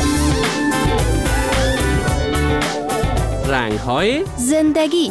Speaker 24: رنگ های
Speaker 25: زندگی.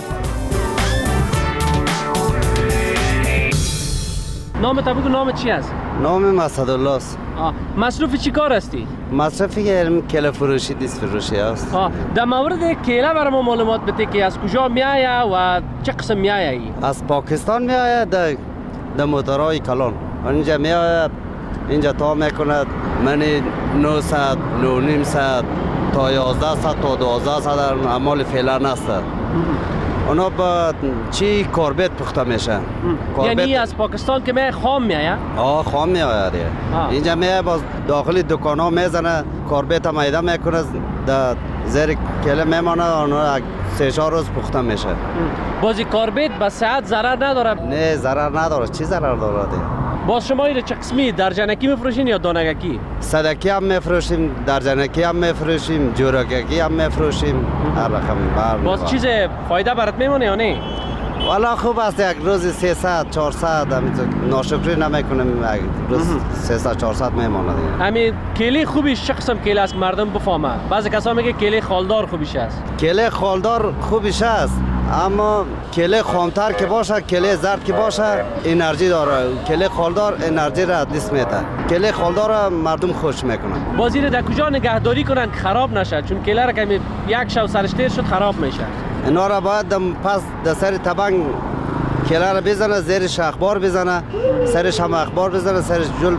Speaker 24: نام تا بگو، نام چی است؟
Speaker 18: نام مسعدالله است.
Speaker 24: مصروف چی کار هستی؟
Speaker 18: مصرفی که کله فروشی دیست فروشی است.
Speaker 24: در مورد کله برای ما معلومات بده که از کجا می آید و چه قسم می آید؟
Speaker 18: از پاکستان می آید در در موترهای کلان. اینجا می آید، اینجا تا میکند منی نهصد نهصد تا یازده صد تا دوازده صد در اعمال فعلا است. اونا با چی کاربت پخته میشه.
Speaker 24: یعنی از پاکستان که می خام می آید؟
Speaker 18: آه خام می آید. اینجا می باز داخل دکان ها میزنه، کاربت هم ایده میکنه، در زیر کله میمانه، اونا سه چهار روز پخته میشه.
Speaker 24: بازی کاربت به صحت ضرر نداره؟
Speaker 18: نه ضرر نداره. چی ضرر داره؟
Speaker 24: باز شما اینو چه قسمی درجنکی میفروشین یا دانگکی؟
Speaker 18: صدکی هم میفروشیم، درجنکی هم میفروشیم، جورگکی هم میفروشیم، هر رقم.
Speaker 24: باز چیز فایده برات میمونه یا نه؟
Speaker 18: والا خوب است، یک روز سیصد چهارصد همینطور ناشکری نمیکنیم، یک روز سیصد چهارصد میمونه دیگه.
Speaker 24: همین کیله خوبیش چه قسم کیله است مردم بفهمه؟ بعضی کسا میگه کیله خالدار خوبیش است.
Speaker 18: کیله خالدار خوبیش است، اما کله خامتر که باشه، کله زرد که باشه انرژی داره. کله خالدار انرژی را دست میده. کله خالدار مردم خوش میکنن.
Speaker 24: بازی را در کجا نگهداری کنن که خراب نشه؟ چون کله را که یک شو سرش تیر شد خراب میشه.
Speaker 18: اینا را باید پس در سر تبنگ کله را بزنه، زیرش اخبار بزنه، سرش هم اخبار بزنه، سرش جل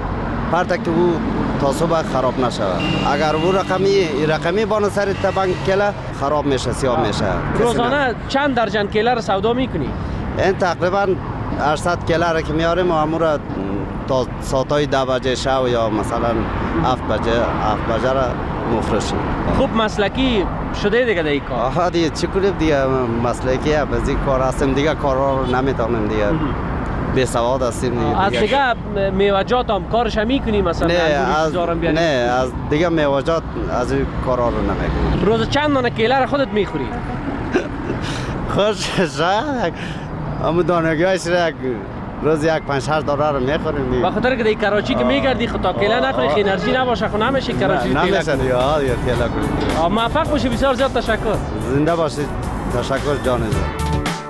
Speaker 18: پرتک که او تا صبح خراب نشود. اگر او رقمی رقمی بانه سر تبنگ کله خراب میشه، سیاه میشه.
Speaker 24: روزانه چند درجن کیله را سودا میکنی؟
Speaker 18: این تقریبا هشتصد کیله را که میاریم و امور تا ساعتای ده بجه شب یا مثلا هفت بجه هفت بجه را مفرشیم.
Speaker 24: خوب مسلکی شده دیگه در این کار؟
Speaker 18: آها دیگه چی کنیم دیگه، مسلکی از این کار هستیم دیگه، کارا رو نمیتونیم دیگه، بی سواد هستیم دیگه.
Speaker 24: از دیگه میوجات هم کارش هم میکنی مثلا؟
Speaker 18: نه از نه از دیگه میوجات از این کارا رو نمیکنیم.
Speaker 24: روز چند دانه کیله را خودت میخوری؟
Speaker 18: خوش شد اما دانگیش را روز یک پنج هشت دلار رو میخوریم.
Speaker 24: به خاطر که در کراچی که میگردی خود تا کیله نخوری خیلی انرژی نباشه خود نمیشه کراچی کیله.
Speaker 18: نمیشه دیگه ها دیگه کیله کنیم.
Speaker 24: موفق باشی، بسیار زیاد تشکر.
Speaker 18: زنده باشید. تشکر جان جان.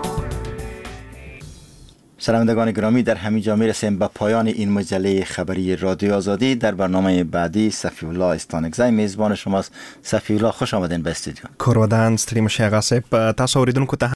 Speaker 17: شنوندگان گرامی، در همین جا میرسیم به پایان این مجله خبری رادیو آزادی. در برنامه بعدی صفی الله استانکزی میزبان شماست. صفی الله خوش آمدین به استودیو.
Speaker 1: کورودان ستریم شیغا سپ تاسو اوریدونکو ته